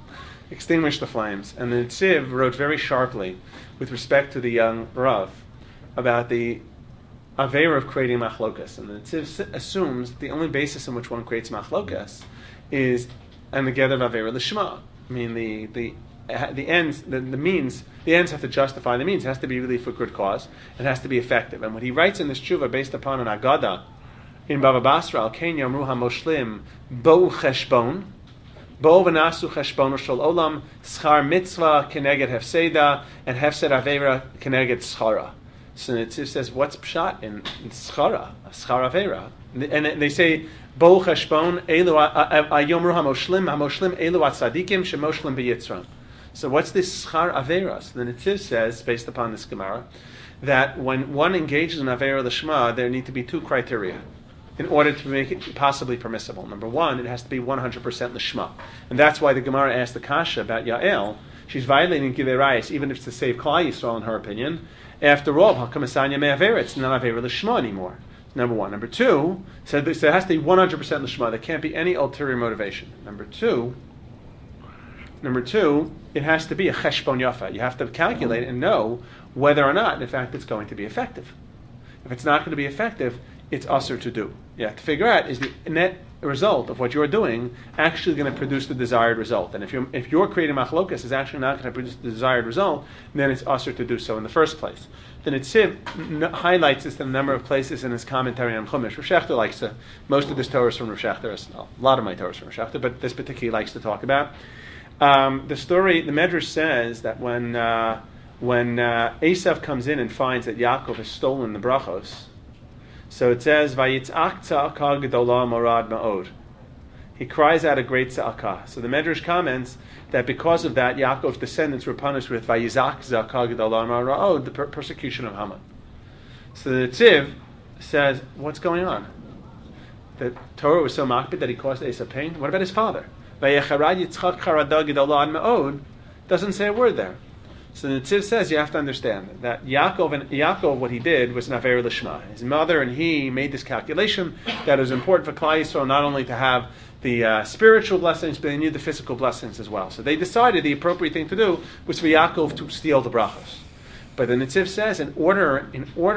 Extinguish the flames. And the Nitziv wrote very sharply with respect to the young Rav about the Aveira of creating machlokas. And the Tziv assumes the only basis in which one creates machlokas is and the gather of Aveira Lishma. I mean, the ends have to justify the means. It has to be really for good cause. It has to be effective. And what he writes in this tshuva, based upon an Agada in Bava Basra, Al Ken Yamru HaMoshlim Bo Cheshbon, Bo V'nasu Cheshbon Shel Olam Schar Mitzvah Keneged Hefseda and Hefsed Aveira Keneged Schara. So it says, what's pshat in schara Aveira? And they say, Bo Cheshbon Elu Yomru HaMoshlim Elu Atzadikim Shemoshlim B'Yitzran. So what's this schar Aveira? So the Netziv says, based upon this Gemara, that when one engages in Aveira Lishma, there need to be two criteria in order to make it possibly permissible. Number one, it has to be 100% Lishma. And that's why the Gemara asked the Kasha about Yael. She's violating Gilei Rayis, even if it's to save Klal Yisrael in her opinion. After all, how come Asanya Me'Aveira? It's not Aveira Lishma anymore. Number one. Number two, so it has to be 100% Lishma. There can't be any ulterior motivation. Number two, it has to be a cheshbon yafa. You have to calculate and know whether or not, in fact, it's going to be effective. If it's not going to be effective, it's usher to do. You have to figure out, is the net result of what you're doing actually going to produce the desired result? And if you're creating machlokas is actually not going to produce the desired result, then it's usher to do so in the first place. The Netziv highlights this in a number of places in his commentary on Chumash. Rav Shechter likes to, most of this Torah is from Rav Shechter, a lot of my Torah is from Rav Shechter, but this particularly likes to talk about. The story, the Medrash says that when Esav comes in and finds that Yaakov has stolen the brachos, so it says, Vayitzak tza'aka gedola morad ma'od. He cries out a great tza'aka. So the Medrash comments that because of that, Yaakov's descendants were punished with Vayizak tza'aka gedola morad ma'od, the persecution of Haman. So the Tziv says, what's going on? The Torah was so makbid that he caused Esav pain. What about his father? Vayecharad Yitzchak charada gedola ma'od doesn't say a word there. So the Netziv says you have to understand that Yaakov, what he did was an Aveira Lishma. His mother and he made this calculation that it was important for Klal Yisrael not only to have the spiritual blessings, but they needed the physical blessings as well. So they decided the appropriate thing to do was for Yaakov to steal the brachos. But the Netziv says in order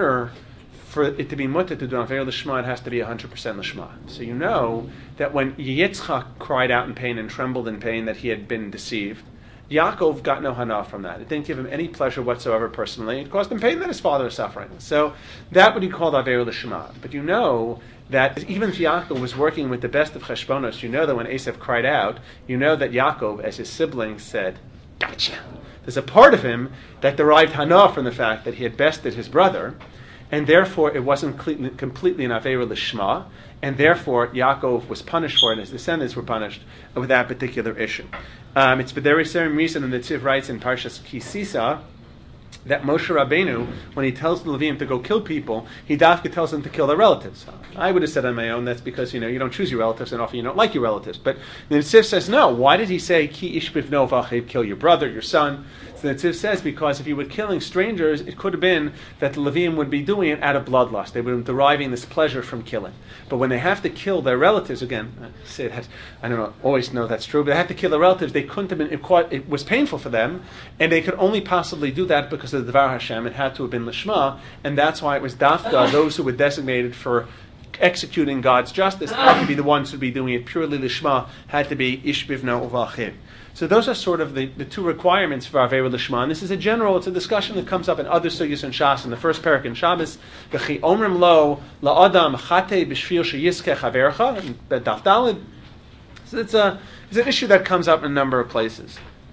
for it to be mutter to do an Aveira Lishma, it has to be 100% Lishma. So you know that when Yitzchak cried out in pain and trembled in pain that he had been deceived, Yaakov got no hana from that. It didn't give him any pleasure whatsoever personally. It caused him pain that his father is suffering. So that would be called Aveira Lishma. But you know that even if Yaakov was working with the best of cheshbonos, you know that when Esav cried out, you know that Yaakov, as his siblings, said, gotcha. There's a part of him that derived hana from the fact that he had bested his brother, and therefore it wasn't completely an Aveira Lishma, and therefore Yaakov was punished for it, and his descendants were punished with that particular issue. It's for the very same reason, and the Tziv writes in Parshas Kisisa, that Moshe Rabbeinu, when he tells the Levim to go kill people, he dafka tells them to kill their relatives. I would have said on my own, that's because you don't choose your relatives, and often you don't like your relatives. But the Netziv says, no, why did he say, Ki ish bivno v'achiv, kill your brother, your son? So the Netziv says, because if he were killing strangers, it could have been that the Levim would be doing it out of bloodlust. They would be deriving this pleasure from killing. But when they have to kill their relatives, again, I say that, I don't always know that's true, but they have to kill their relatives, they couldn't have been, it was painful for them, and they could only possibly do that because of the Devar Hashem. It had to have been Lishma, and that's why it was Dafka, those who were designated for executing God's justice, had to be the ones who would be doing it purely Lishma, had to be Ish Bivno Uvachiv. So those are sort of the two requirements for Aveira Lishma. And this is it's a discussion that comes up in other sugyas and Shas. In the first parak in Shabbos, V'chi omrim lo la'adam chate b'shvil sheyiskech havercha, and Daf Daled. So it's an issue that comes up in a number of places.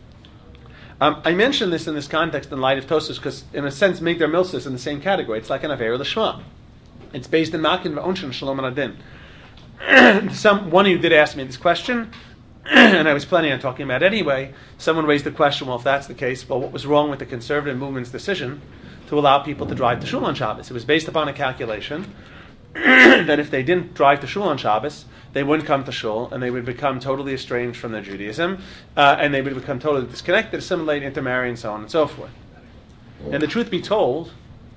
I mention this in this context in light of Tosfos because, in a sense, Migdar Milsa is in the same category. It's like an Aveira Lishma. It's based in Makin v'Onshin Shalom Adin. One of you did ask me this question, and I was planning on talking about it anyway. Someone raised the question, well, if that's the case, well, what was wrong with the conservative movement's decision to allow people to drive to Shul on Shabbos? It was based upon a calculation that if they didn't drive to Shul on Shabbos, they wouldn't come to Shul, and they would become totally estranged from their Judaism, and they would become totally disconnected, assimilate, intermarry, and so on and so forth. And the truth be told,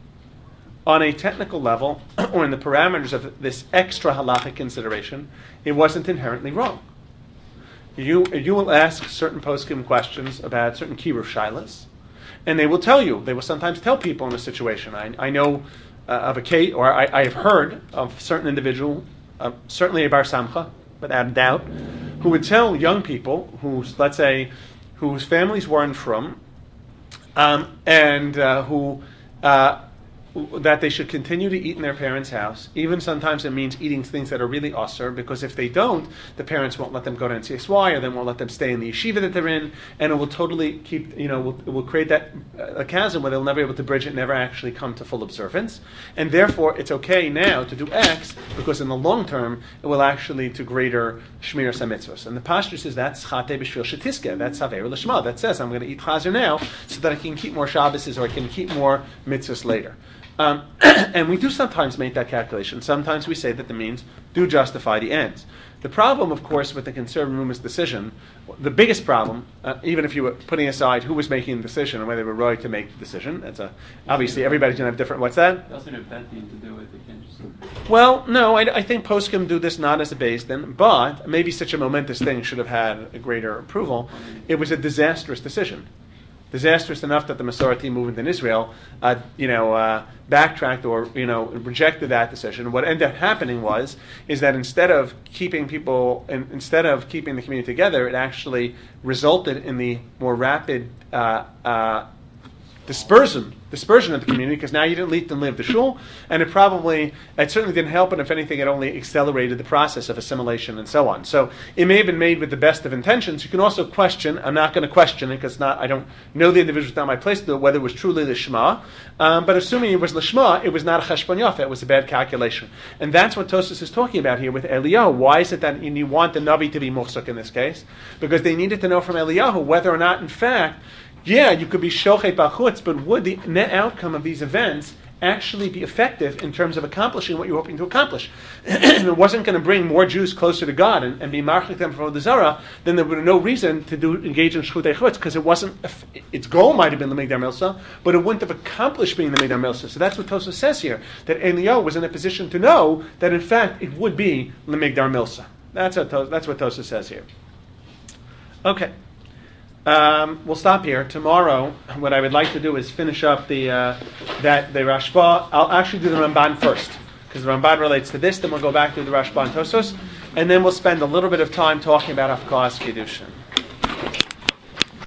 on a technical level, or in the parameters of this extra halachic consideration, it wasn't inherently wrong. You will ask certain poskim questions about certain kiruv shilas, and they will tell you. They will sometimes tell people in a situation. I know of a case, or I have heard of a certain individual, certainly a Bar Samcha, without a doubt, who would tell young people whose families weren't from, and who that they should continue to eat in their parents' house. Even sometimes it means eating things that are really asur, because if they don't, the parents won't let them go to NCSY, or they won't let them stay in the yeshiva that they're in, and it will totally keep, it will create that a chasm where they'll never be able to bridge it, never actually come to full observance. And therefore, it's okay now to do X, because in the long term, it will actually lead to greater shmiras hamitzvos. And the pastor says that's chate b'shvil shetiske, that's haver l'shma. That says I'm going to eat chazer now so that I can keep more Shabbases, or I can keep more mitzvahs later. And we do sometimes make that calculation. Sometimes we say that the means do justify the ends. The problem, of course, with the conservative movement's decision, the biggest problem, even if you were putting aside who was making the decision and whether they were right to make the decision, obviously everybody's going to have different. What's that? They also have bad thing to do with. They can't just. Well, no, I think poskim do this not as a base then, but maybe such a momentous thing should have had a greater approval. It was a disastrous decision. Disastrous enough that the Masorti movement in Israel, backtracked or rejected that decision. What ended up happening is that instead of keeping the community together, it actually resulted in the more rapid dispersion of the community, because now you didn't lead them live the shul, and it certainly didn't help, and if anything, it only accelerated the process of assimilation and so on. So it may have been made with the best of intentions. You can also question, I'm not going to question it, because I don't know the individual, it's not my place to do it, whether it was truly lishma, but assuming it was lishma, it was not a cheshbon yafa, it was a bad calculation. And that's what Tosfos is talking about here with Eliyahu. Why is it that you want the Navi to be muhsuk in this case? Because they needed to know from Eliyahu whether or not, in fact, you could be shochet bachutz, but would the net outcome of these events actually be effective in terms of accomplishing what you're hoping to accomplish? If it wasn't going to bring more Jews closer to God and be marching them from the Zara, then there would be no reason to engage in shchutei chutz, because it wasn't. Its goal might have been the Migdar Milsa, but it wouldn't have accomplished being the Migdar Milsa. So that's what Tosfos says here, that Eliyahu was in a position to know that in fact it would be the Migdar Milsa. That's what Tosfos says here. Okay. We'll stop here. Tomorrow, what I would like to do is finish up the Rashba. I'll actually do the Ramban first, because the Ramban relates to this. Then we'll go back to the Rashba and Tosfos, and then we'll spend a little bit of time talking about Hafkadas Kiddushin.